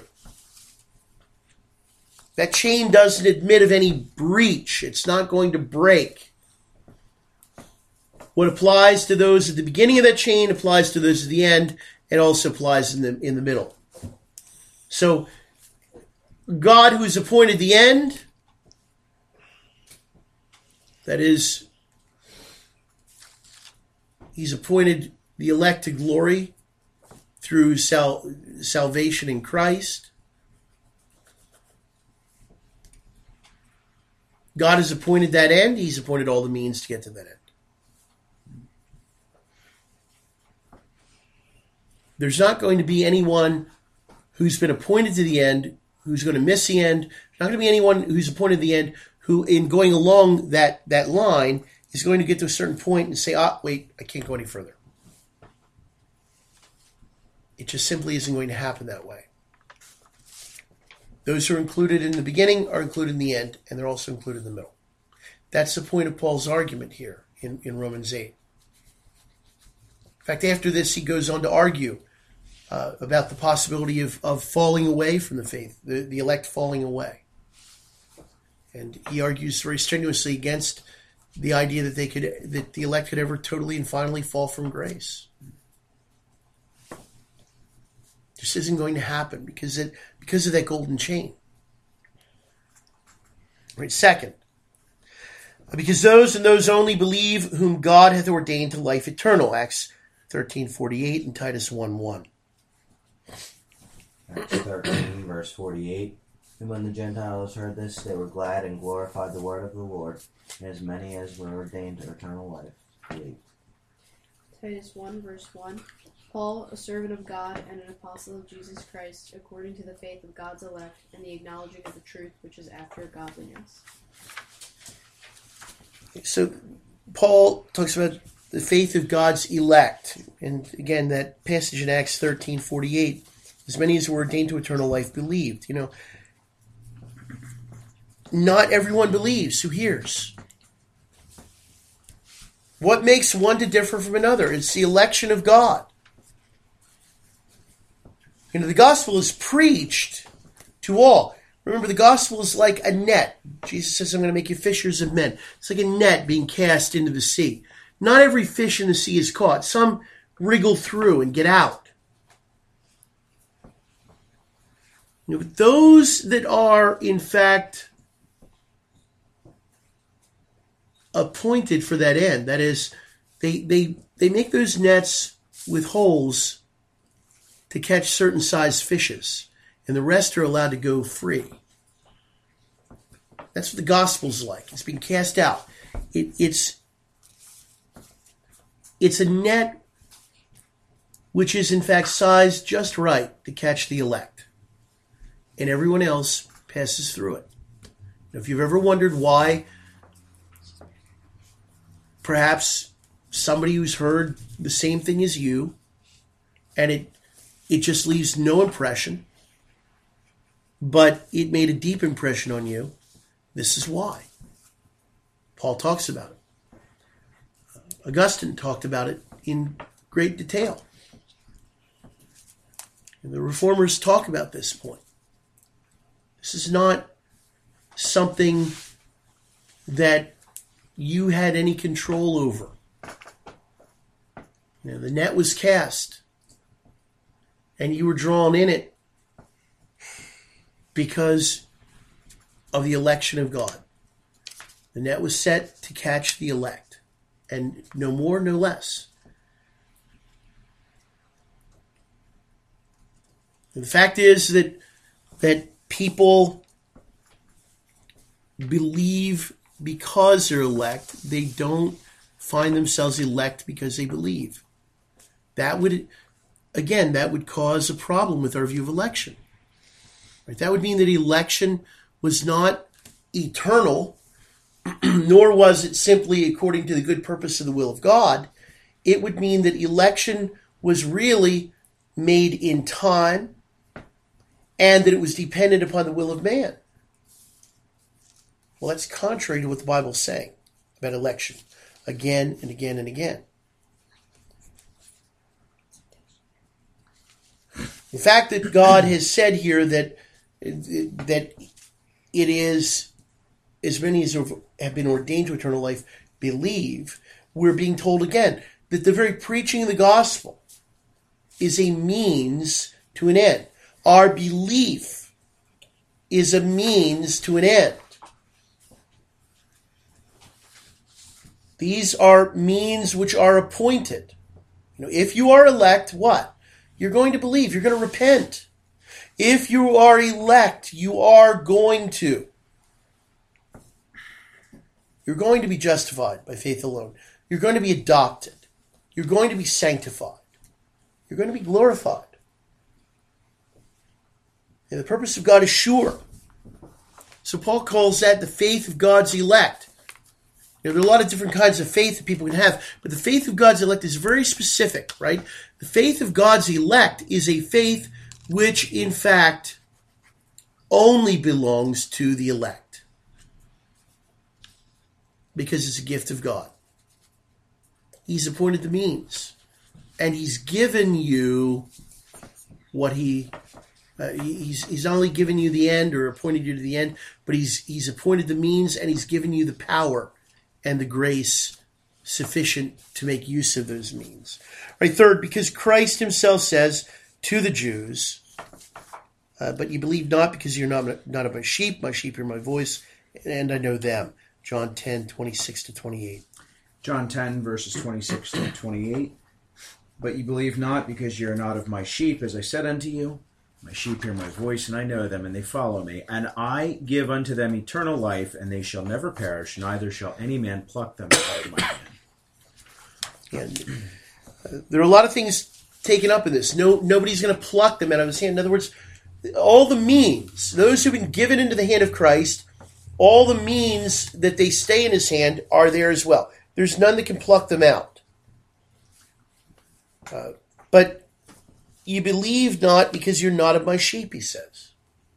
That chain doesn't admit of any breach. It's not going to break. what applies to those at the beginning of that chain applies to those at the end, and also applies in the middle. So God, who has appointed the end, that is, he's appointed the elect to glory through salvation in Christ. God has appointed that end. He's appointed all the means to get to that end. There's not going to be anyone who's been appointed to the end who's going to miss the end. There's not going to be anyone who's appointed to the end who, in going along that line, is going to get to a certain point and say, wait, I can't go any further. It just simply isn't going to happen that way. Those who are included in the beginning are included in the end, and they're also included in the middle. That's the point of Paul's argument here in Romans 8. In fact, after this, he goes on to argue about the possibility of falling away from the faith, the elect falling away. And he argues very strenuously against the idea that the elect could ever totally and finally fall from grace. This isn't going to happen because of that golden chain. Right. Second, because those and those only believe whom God hath ordained to life eternal. Acts 13:48 and Titus 1:1. Acts 13, verse 48. And when the Gentiles heard this, they were glad and glorified the word of the Lord, and as many as were ordained to eternal life believed. Titus 1, verse 1. Paul, a servant of God and an apostle of Jesus Christ, according to the faith of God's elect and the acknowledging of the truth which is after godliness. So Paul talks about the faith of God's elect. And again, that passage in Acts 13:48, as many as were ordained to eternal life believed. Not everyone believes who hears. What makes one to differ from another? It's the election of God. The gospel is preached to all. Remember, the gospel is like a net. Jesus says, I'm going to make you fishers of men. It's like a net being cast into the sea. Not every fish in the sea is caught. Some wriggle through and get out. Those that are, in fact, appointed for that end, that is, they make those nets with holes to catch certain size fishes, and the rest are allowed to go free. That's what the gospel's like. It's being cast out. It's a net which is in fact sized just right to catch the elect, and everyone else passes through it. Now, if you've ever wondered why perhaps somebody who's heard the same thing as you, and it just leaves no impression, but it made a deep impression on you, this is why. Paul talks about it. Augustine talked about it in great detail. And the Reformers talk about this point. This is not something that you had any control over. The net was cast, and you were drawn in it because of the election of God. The net was set to catch the elect, and no more, no less. And the fact is that people believe because they're elect. They don't find themselves elect because they believe. That would cause a problem with our view of election. Right? That would mean that election was not eternal, nor was it simply according to the good purpose of the will of God. It would mean that election was really made in time, and that it was dependent upon the will of man. Well, that's contrary to what the Bible's saying about election again and again and again. The fact that God has said here that it is as many as have been ordained to eternal life believe we're being told again that the very preaching of the gospel is a means to an end. Our belief is a means to an end. These are means which are appointed. If you are elect, what? You're going to believe. You're going to repent. If you are elect, you are going to. You're going to be justified by faith alone. You're going to be adopted. You're going to be sanctified. You're going to be glorified. And the purpose of God is sure. So Paul calls that the faith of God's elect. There are a lot of different kinds of faith that people can have, but the faith of God's elect is very specific, right? The faith of God's elect is a faith which, in fact, only belongs to the elect, because it's a gift of God. He's appointed the means, and he's given you what he's not only given you the end or appointed you to the end, but he's appointed the means, and he's given you the power and the grace sufficient to make use of those means. Right. Third, because Christ himself says to the Jews, but you believe not because you're not of my sheep hear my voice, and I know them. John 10, 26 to 28. John 10, verses 26 to 28. But you believe not because you are not of my sheep, as I said unto you. My sheep hear my voice, and I know them, and they follow me. And I give unto them eternal life, and they shall never perish, neither shall any man pluck them out of my hand. And there are a lot of things taken up in this. Nobody's going to pluck them out of his hand. In other words, all the means, those who've been given into the hand of Christ, all the means that they stay in his hand are there as well. There's none that can pluck them out. But you believe not because you're not of my sheep, he says.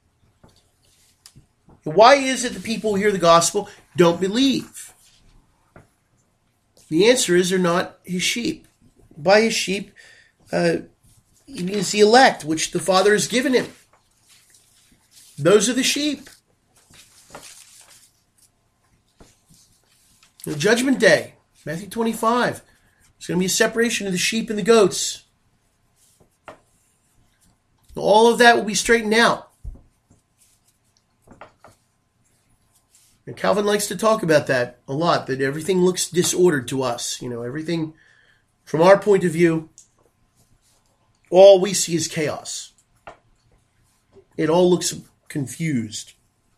Why is it that people who hear the gospel don't believe? The answer is they're not his sheep. By his sheep, he means the elect, which the Father has given him. Those are the sheep. The Judgment Day, Matthew 25. There's going to be a separation of the sheep and the goats. All of that will be straightened out. And Calvin likes to talk about that a lot, that everything looks disordered to us. Everything, from our point of view, all we see is chaos. It all looks confused.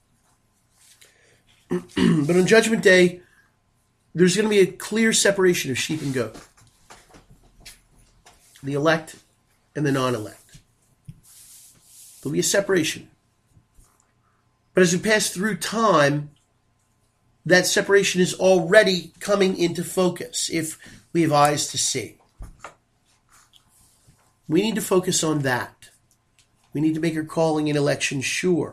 But on Judgment Day, there's going to be a clear separation of sheep and goat. The elect and the non-elect. There'll be a separation. But as we pass through time, that separation is already coming into focus if we have eyes to see. We need to focus on that. We need to make our calling and election sure.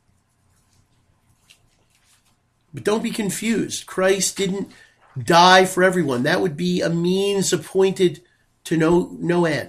But don't be confused. Christ didn't die for everyone. That would be a means appointed to no end.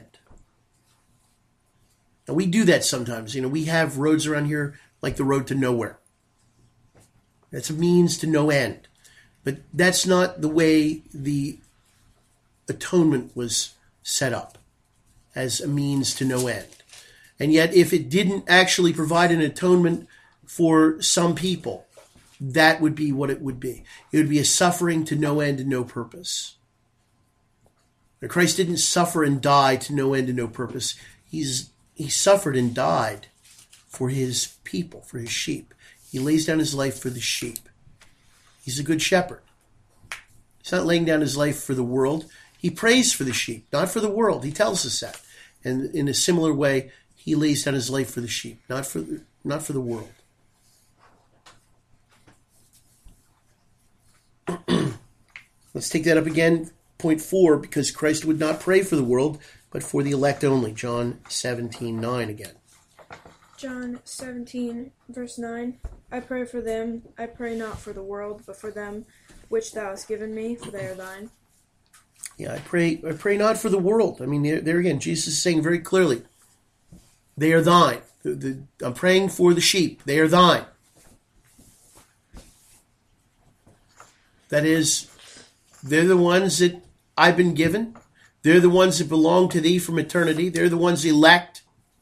And we do that sometimes. We have roads around here like the road to nowhere. That's a means to no end. But that's not the way the atonement was set up, as a means to no end. And yet, if it didn't actually provide an atonement for some people, that would be what it would be. It would be a suffering to no end and no purpose. But Christ didn't suffer and die to no end and no purpose. He suffered and died for his people, for his sheep. He lays down his life for the sheep. He's a good shepherd. He's not laying down his life for the world. He prays for the sheep, not for the world. He tells us that. And in a similar way, he lays down his life for the sheep, not for the world. Let's take that up again. Point 4, because Christ would not pray for the world, but for the elect only. John 17:9 again. John 17, verse 9. I pray for them. I pray not for the world, but for them which thou hast given me, for they are thine. Yeah, I pray not for the world. I mean, there again, Jesus is saying very clearly, they are thine. I'm praying for the sheep. They are thine. That is, They're the ones that I've been given. They're the ones that belong to thee from eternity. They're the ones elect.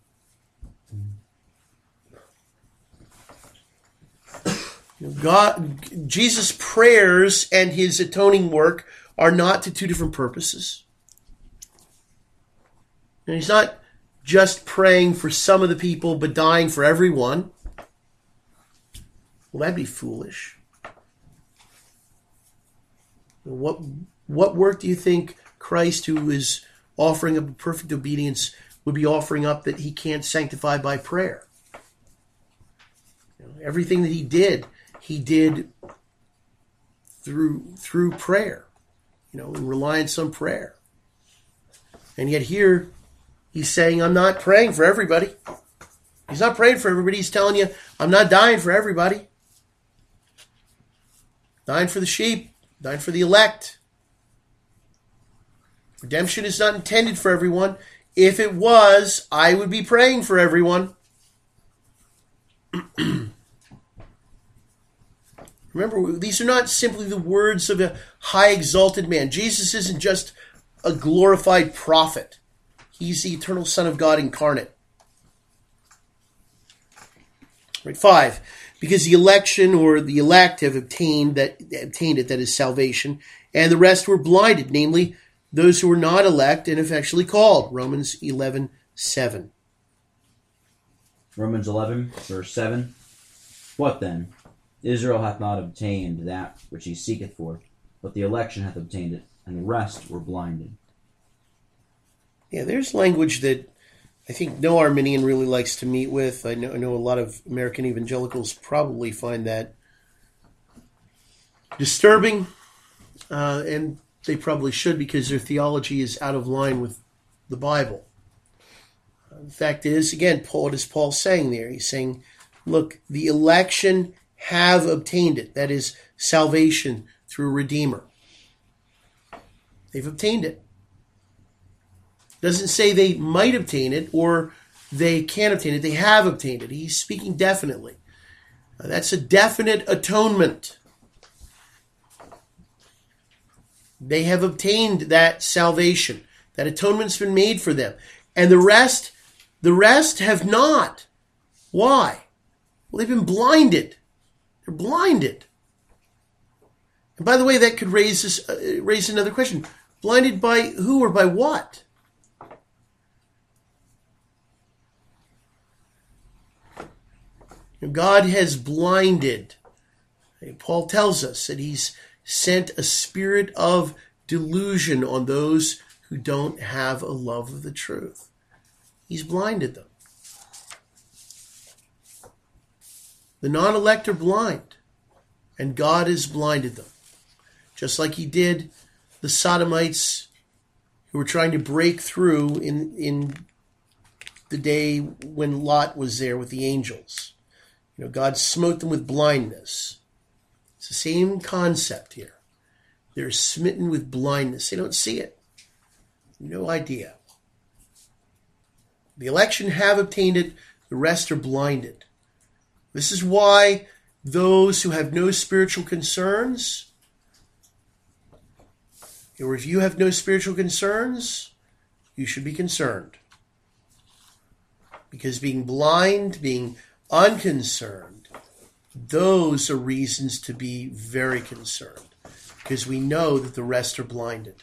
God, Jesus' prayers and his atoning work are not to two different purposes. And he's not just praying for some of the people but dying for everyone. Well, that'd be foolish. What work do you think Christ, who is offering up perfect obedience, would be offering up that he can't sanctify by prayer? Everything that he did through prayer, in reliance on prayer. And yet here, he's saying, I'm not praying for everybody. He's not praying for everybody. He's telling you, I'm not dying for everybody. Dying for the sheep, dying for the elect. Redemption is not intended for everyone. If it was, I would be praying for everyone. Remember, these are not simply the words of a high exalted man. Jesus isn't just a glorified prophet. He's the eternal Son of God incarnate. Right, 5. Because the election or the elect have obtained it, that is salvation, and the rest were blinded, namely those who were not elect and effectually called. Romans 11:7. Romans 11, verse 7. What then? Israel hath not obtained that which he seeketh for, but the election hath obtained it, and the rest were blinded. Yeah, there's language that I think no Arminian really likes to meet with. I know a lot of American evangelicals probably find that disturbing, and they probably should, because their theology is out of line with the Bible. The fact is, again, what is Paul saying there? He's saying, look, the election have obtained it. That is salvation through a Redeemer. They've obtained it. Doesn't say they might obtain it or they can obtain it. They have obtained it. He's speaking definitely. That's a definite atonement. They have obtained that salvation. That atonement's been made for them. And the rest have not. Why? Well, they've been blinded. They're blinded. And by the way, that could raise another question. Blinded by who or by what? God has blinded. Paul tells us that he's sent a spirit of delusion on those who don't have a love of the truth. He's blinded them. The non-elect are blind, and God has blinded them. Just like he did the Sodomites who were trying to break through in the day when Lot was there with the angels. God smote them with blindness. It's the same concept here. They're smitten with blindness. They don't see it. No idea. The election have obtained it. The rest are blinded. This is why those who have no spiritual concerns, or if you have no spiritual concerns, you should be concerned. Because being blind, being unconcerned, those are reasons to be very concerned, because we know that the rest are blinded.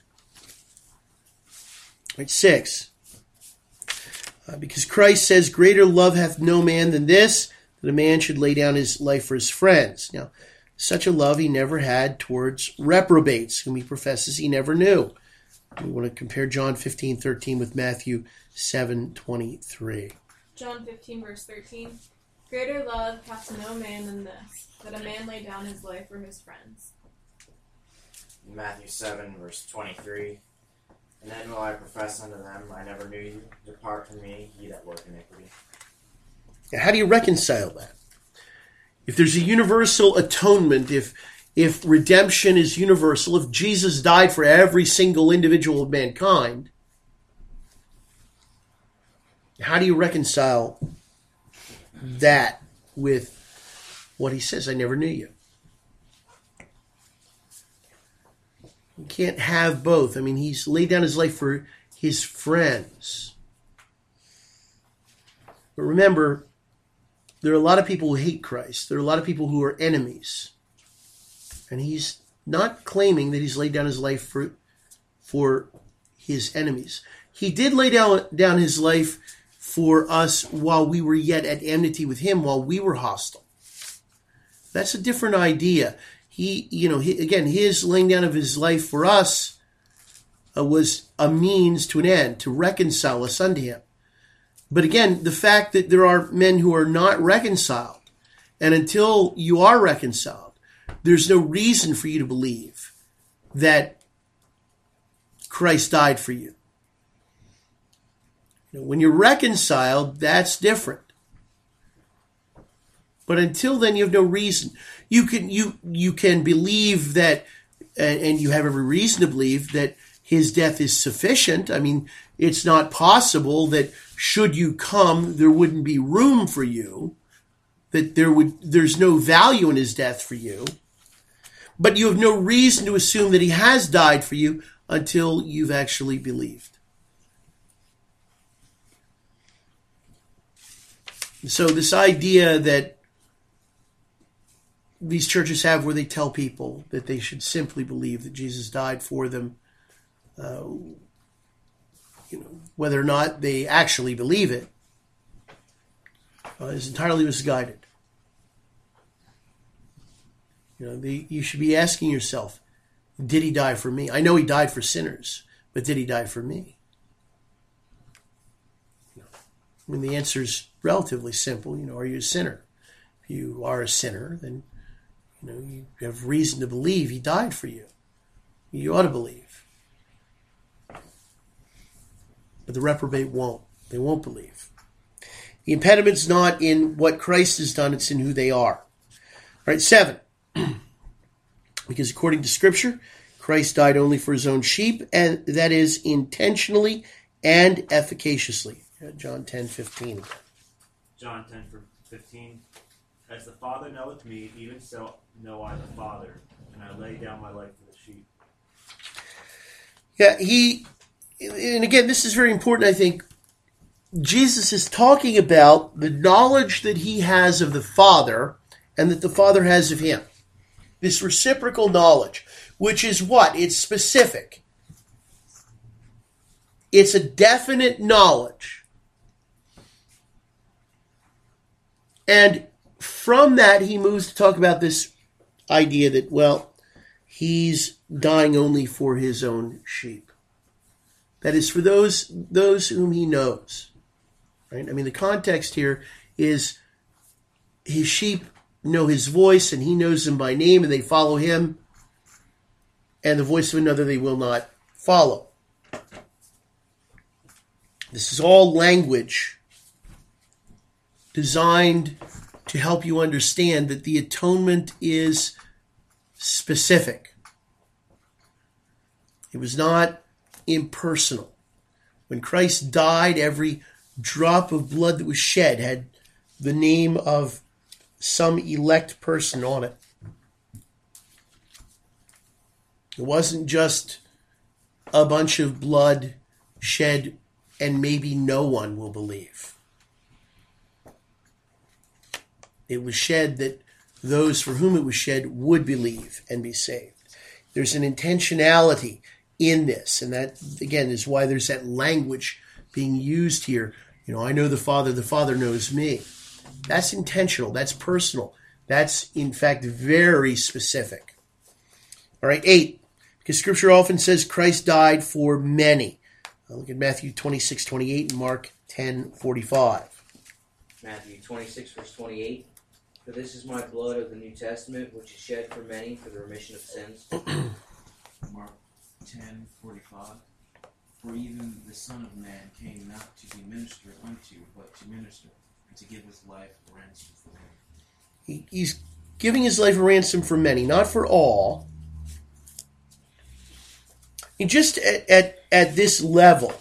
Right, 6. Because Christ says, greater love hath no man than this, that a man should lay down his life for his friends. Now, such a love he never had towards reprobates, whom he professes he never knew. We want to compare John 15:13 with Matthew 7:23. John 15, verse 13. Greater love hath no man than this, that a man lay down his life for his friends. Matthew 7, verse 23. And then will I profess unto them, I never knew you. Depart from me, ye that work iniquity. Now, how do you reconcile that? If there's a universal atonement, if redemption is universal, if Jesus died for every single individual of mankind, how do you reconcile that with what he says, I never knew you? You can't have both. I mean, he's laid down his life for his friends. But remember, there are a lot of people who hate Christ. There are a lot of people who are enemies. And he's not claiming that he's laid down his life for his enemies. He did lay down his life for us while we were yet at enmity with him, while we were hostile. That's a different idea. His laying down of his life for us was a means to an end, to reconcile us unto him. But again, the fact that there are men who are not reconciled, and until you are reconciled, there's no reason for you to believe that Christ died for you. When you're reconciled, that's different. But until then, you have no reason. You can believe that, and you have every reason to believe that his death is sufficient. I mean, it's not possible that should you come, there wouldn't be room for you, that there's no value in his death for you. But you have no reason to assume that he has died for you until you've actually believed. So this idea that these churches have where they tell people that they should simply believe that Jesus died for them, whether or not they actually believe it, is entirely misguided. You should be asking yourself, did he die for me? I know he died for sinners, but did he die for me? I mean, the answer is relatively simple. Are you a sinner? If you are a sinner, then you have reason to believe he died for you. You ought to believe. But the reprobate won't. They won't believe. The impediment's not in what Christ has done, it's in who they are. All right, 7. Because according to Scripture, Christ died only for his own sheep, and that is intentionally and efficaciously. John 10:15. John 10:15. As the Father knoweth me, even so know I the Father, and I lay down my life for the sheep. Yeah, and again, this is very important, I think. Jesus is talking about the knowledge that he has of the Father and that the Father has of him. This reciprocal knowledge, which is what? It's specific. It's a definite knowledge. And from that, he moves to talk about this idea that, he's dying only for his own sheep. That is for those whom he knows. Right? I mean, the context here is his sheep know his voice, and he knows them by name, and they follow him, and the voice of another they will not follow. This is all language designed to help you understand that the atonement is specific. It was not impersonal. When Christ died, every drop of blood that was shed had the name of some elect person on it. It wasn't just a bunch of blood shed and maybe no one will believe. It was shed that those for whom it was shed would believe and be saved. There's an intentionality in this, and that, again, is why there's that language being used here. I know the Father knows me. That's intentional, that's personal. That's, in fact, very specific. All right, 8. Because Scripture often says Christ died for many. Look at Matthew 26:28 and Mark 10:45. Matthew 26:28. For this is my blood of the New Testament, which is shed for many for the remission of sins. Mark 10:45. For even the Son of Man came not to be ministered unto, but to minister, and to give his life a ransom for many. He's giving his life a ransom for many, not for all. And just at this level,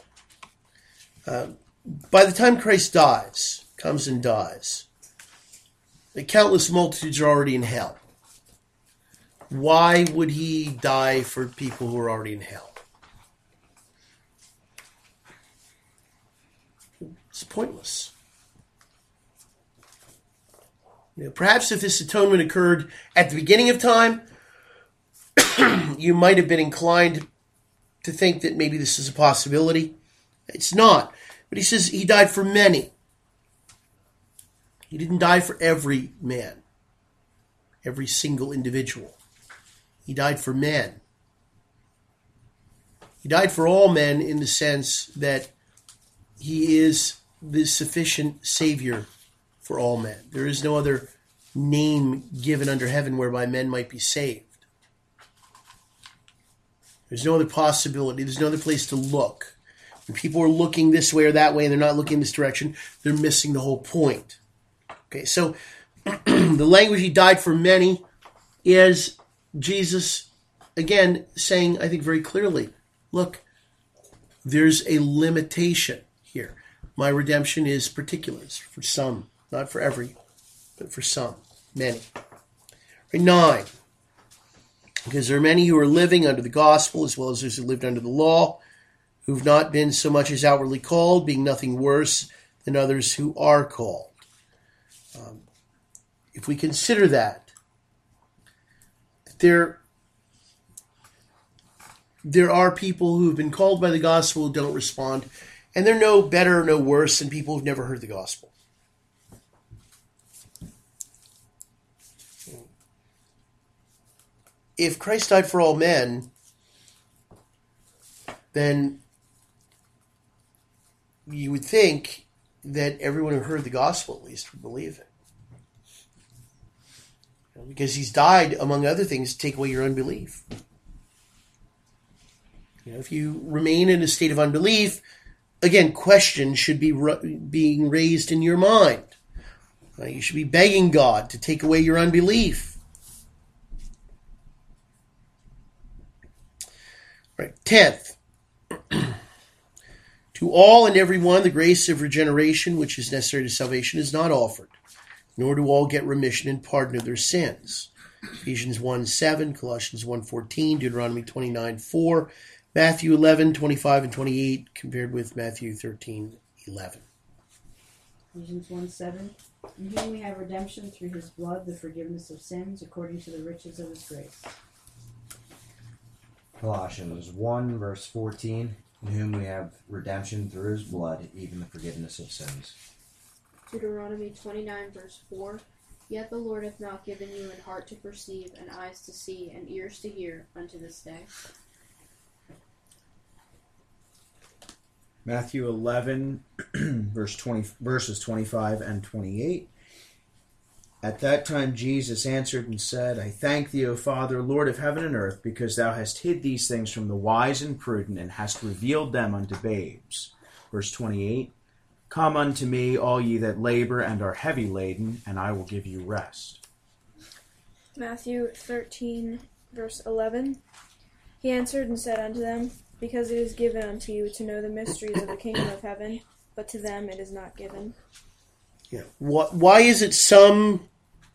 by the time Christ comes and dies, the countless multitudes are already in hell. why would he die for people who are already in hell? It's pointless. Perhaps if this atonement occurred at the beginning of time, you might have been inclined to think that maybe this is a possibility. It's not. But he says he died for many. He didn't die for every man, every single individual. He died for men. He died for all men in the sense that he is the sufficient Savior for all men. There is no other name given under heaven whereby men might be saved. There's no other possibility. There's no other place to look. When people are looking this way or that way and they're not looking this direction, they're missing the whole point. Okay, so the language he died for many is Jesus, again, saying, I think very clearly, look, there's a limitation here. My redemption is particulars for some, not for every, but for some, many. 9. Because there are many who are living under the gospel, as well as those who lived under the law, who've not been so much as outwardly called, being nothing worse than others who are called. If we consider that, there are people who have been called by the gospel who don't respond, and they're no better or no worse than people who've never heard the gospel. If Christ died for all men, then you would think that everyone who heard the gospel at least would believe it. Because he's died, among other things, to take away your unbelief. If you remain in a state of unbelief, again, questions should be being raised in your mind. You should be begging God to take away your unbelief. Right. 10th. To all and every one, the grace of regeneration, which is necessary to salvation, is not offered, nor do all get remission and pardon of their sins. Ephesians 1:7, Colossians 1:14, Deuteronomy 29:4, Matthew 11:25 and 28, compared with Matthew 13:11. Ephesians 1:7. In whom we have redemption through his blood, the forgiveness of sins, according to the riches of his grace. Colossians 1, verse 14, in whom we have redemption through his blood, even the forgiveness of sins. Deuteronomy 29, verse 4. Yet the Lord hath not given you an heart to perceive, and eyes to see, and ears to hear, unto this day. Matthew 11, verses 25 and 28. At that time Jesus answered and said, I thank thee, O Father, Lord of heaven and earth, because thou hast hid these things from the wise and prudent, and hast revealed them unto babes. Verse 28. Come unto me, all ye that labor and are heavy laden, and I will give you rest. Matthew 13, verse 11. He answered and said unto them, Because it is given unto you to know the mysteries of the kingdom of heaven, but to them it is not given. Yeah. Why is it some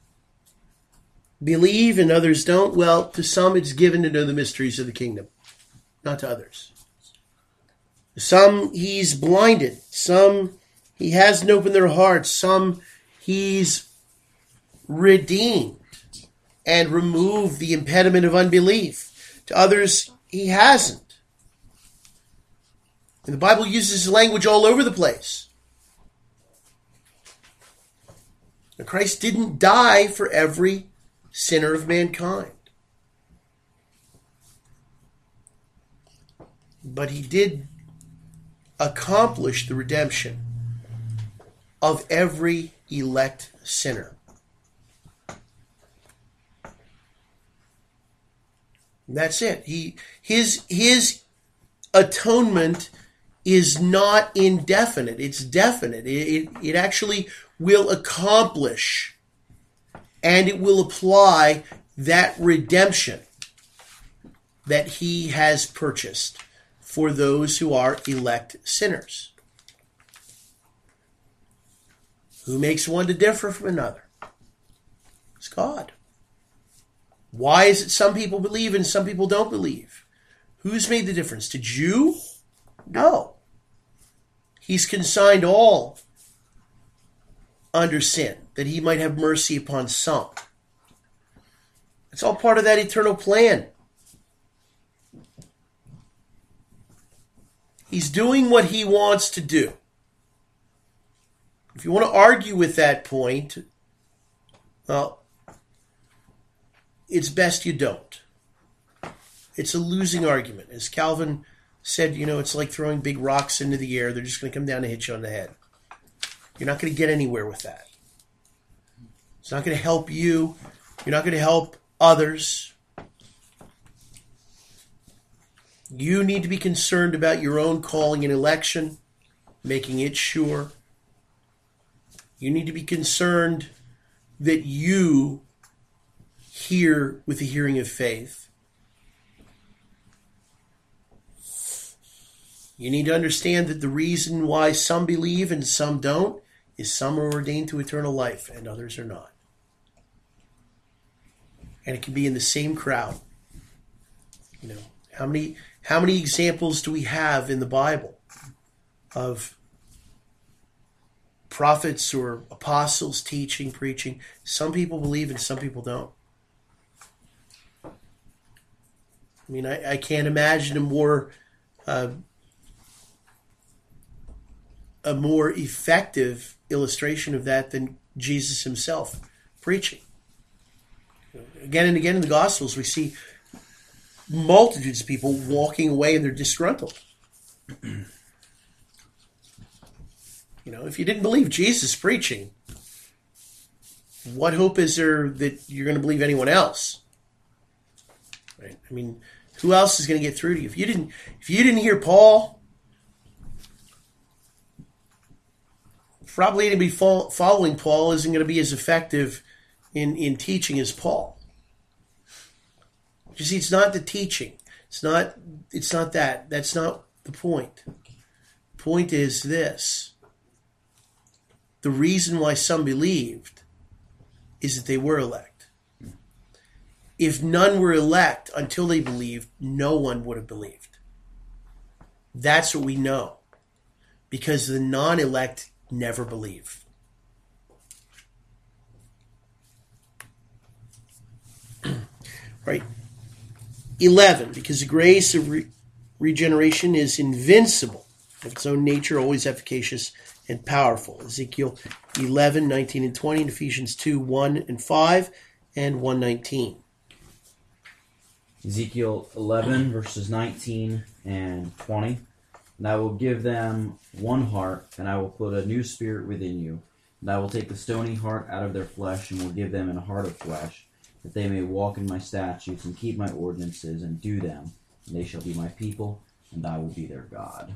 believe and others don't? Well, to some it's given to know the mysteries of the kingdom, not to others. Some he's blinded. Some he hasn't opened their hearts. Some he's redeemed and removed the impediment of unbelief. To others, he hasn't. And the Bible uses language all over the place. Now, Christ didn't die for every sinner of mankind. But he did accomplish the redemption of every elect sinner. And that's it. His atonement is not indefinite. It's definite. It actually will accomplish and it will apply that redemption that he has purchased for those who are elect sinners. Who makes one to differ from another? It's God. Why is it some people believe and some people don't believe? Who's made the difference? Did you? No. He's consigned all under sin, that he might have mercy upon some. It's all part of that eternal plan. He's doing what he wants to do. If you want to argue with that point, well, it's best you don't. It's a losing argument. As Calvin said, it's like throwing big rocks into the air. They're just going to come down and hit you on the head. You're not going to get anywhere with that. It's not going to help you. You're not going to help others. You need to be concerned about your own calling and election, making it sure. You need to be concerned that you hear with the hearing of faith. You need to understand that the reason why some believe and some don't is some are ordained to eternal life and others are not. And it can be in the same crowd. How many examples do we have in the Bible of prophets or apostles teaching, preaching? Some people believe and some people don't. I can't imagine a more effective illustration of that than Jesus himself preaching. Again and again in the Gospels, we see multitudes of people walking away and they're disgruntled. If you didn't believe Jesus preaching, what hope is there that you're going to believe anyone else? Right? Who else is going to get through to you? If you didn't hear Paul, probably anybody following Paul isn't going to be as effective in teaching as Paul. You see, it's not the teaching. It's not that. That's not the point. The point is this. The reason why some believed is that they were elect. If none were elect until they believed, no one would have believed. That's what we know. Because the non-elect never believe. Right? 11, because the grace of regeneration is invincible, of its own nature, always efficacious and powerful. Ezekiel 11, 19 and 20, and Ephesians 2, 1 and 5, and 1:19. Ezekiel 11, verses 19 and 20. And I will give them one heart, and I will put a new spirit within you. And I will take the stony heart out of their flesh, and will give them a heart of flesh, that they may walk in my statutes and keep my ordinances and do them. And they shall be my people, and I will be their God.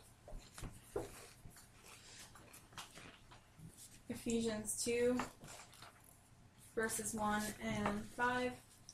Ephesians 2, verses 1 and 5.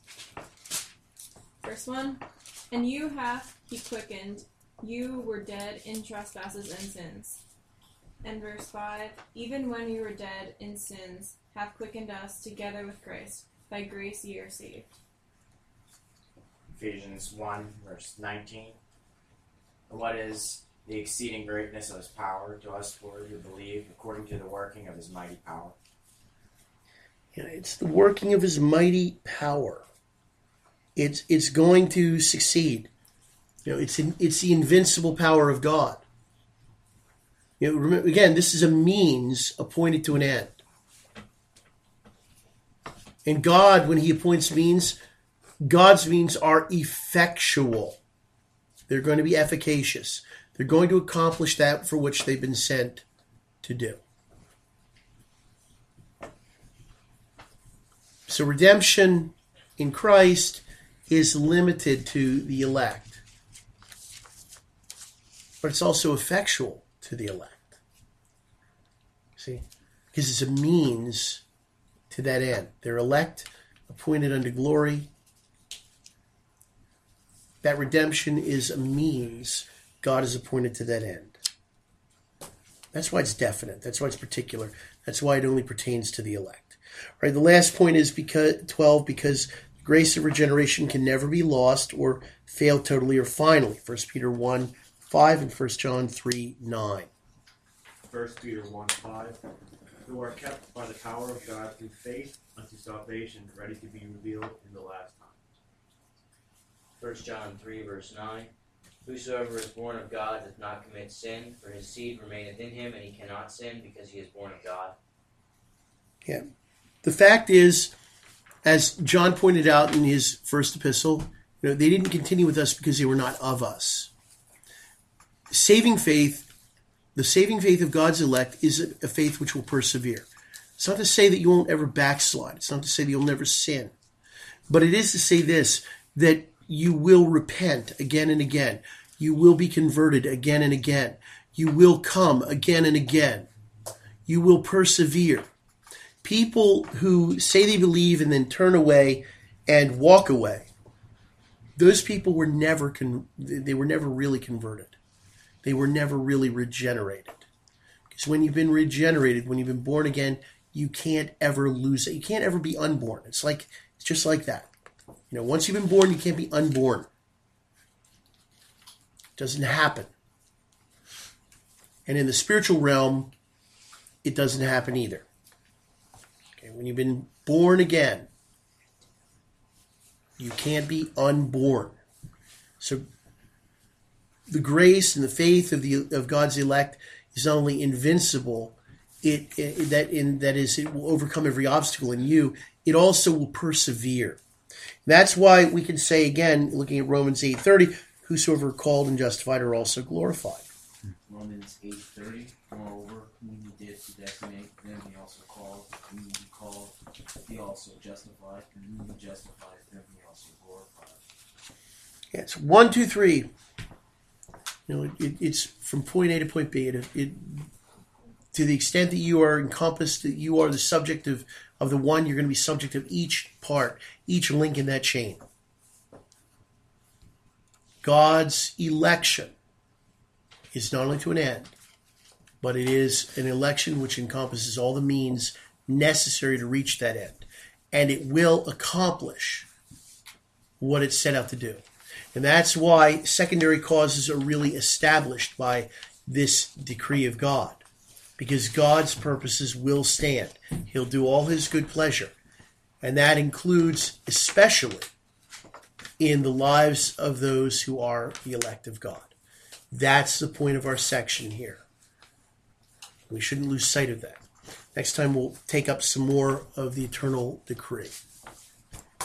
Verse 1, and you hath he quickened, you were dead in trespasses and sins. And verse 5, even when we were dead in sins, hath quickened us together with Christ. By grace ye are saved. Ephesians 1, verse 19. And what is the exceeding greatness of his power to us who believe, according to the working of his mighty power? It's the working of his mighty power. It's going to succeed. It's the invincible power of God. Remember, again, this is a means appointed to an end. And God, when he appoints means, God's means are effectual. They're going to be efficacious. They're going to accomplish that for which they've been sent to do. So redemption in Christ is limited to the elect. But it's also effectual to the elect. See? Because it's a means to that end. They're elect, appointed unto glory. That redemption is a means God has appointed to that end. That's why it's definite. That's why it's particular. That's why it only pertains to the elect. Right? The last point is because Grace of regeneration can never be lost or fail totally or finally. 1 Peter 1:5 and 1 John 3:9. 1 Peter 1:5, who are kept by the power of God through faith unto salvation, ready to be revealed in the last time. 1 John 3, verse 9. Whosoever is born of God doth not commit sin, for his seed remaineth in him, and he cannot sin, because he is born of God. Yeah. The fact is, as John pointed out in his first epistle, they didn't continue with us because they were not of us. Saving faith, the saving faith of God's elect, is a faith which will persevere. It's not to say that you won't ever backslide. It's not to say that you'll never sin. But it is to say this, that you will repent again and again. You will be converted again and again. You will come again and again. You will persevere. People who say they believe and then turn away and walk away, those people were never really converted. They were never really regenerated. Because when you've been regenerated, when you've been born again, you can't ever lose it. You can't ever be unborn. It's just like that. Once you've been born, you can't be unborn. It doesn't happen. And in the spiritual realm, it doesn't happen either. Okay, when you've been born again, you can't be unborn. So the grace and the faith of God's elect is not only invincible, it will overcome every obstacle in you. It also will persevere. That's why we can say again, looking at Romans 8:30, whosoever are called and justified are also glorified. Romans 8:30, moreover, whom he did predestinate, them he also called, whom he called, he also justified, and whom he justified, them he also glorified. Yeah, it's 1, 2, 3. It's from point A to point B. To the extent that you are encompassed, that you are the subject of the one, you're going to be subject of each part, each link in that chain. God's election is not only to an end, but it is an election which encompasses all the means necessary to reach that end. And it will accomplish what it's set out to do. And that's why secondary causes are really established by this decree of God. Because God's purposes will stand. He'll do all his good pleasure. And that includes especially in the lives of those who are the elect of God. That's the point of our section here. We shouldn't lose sight of that. Next time we'll take up some more of the eternal decree.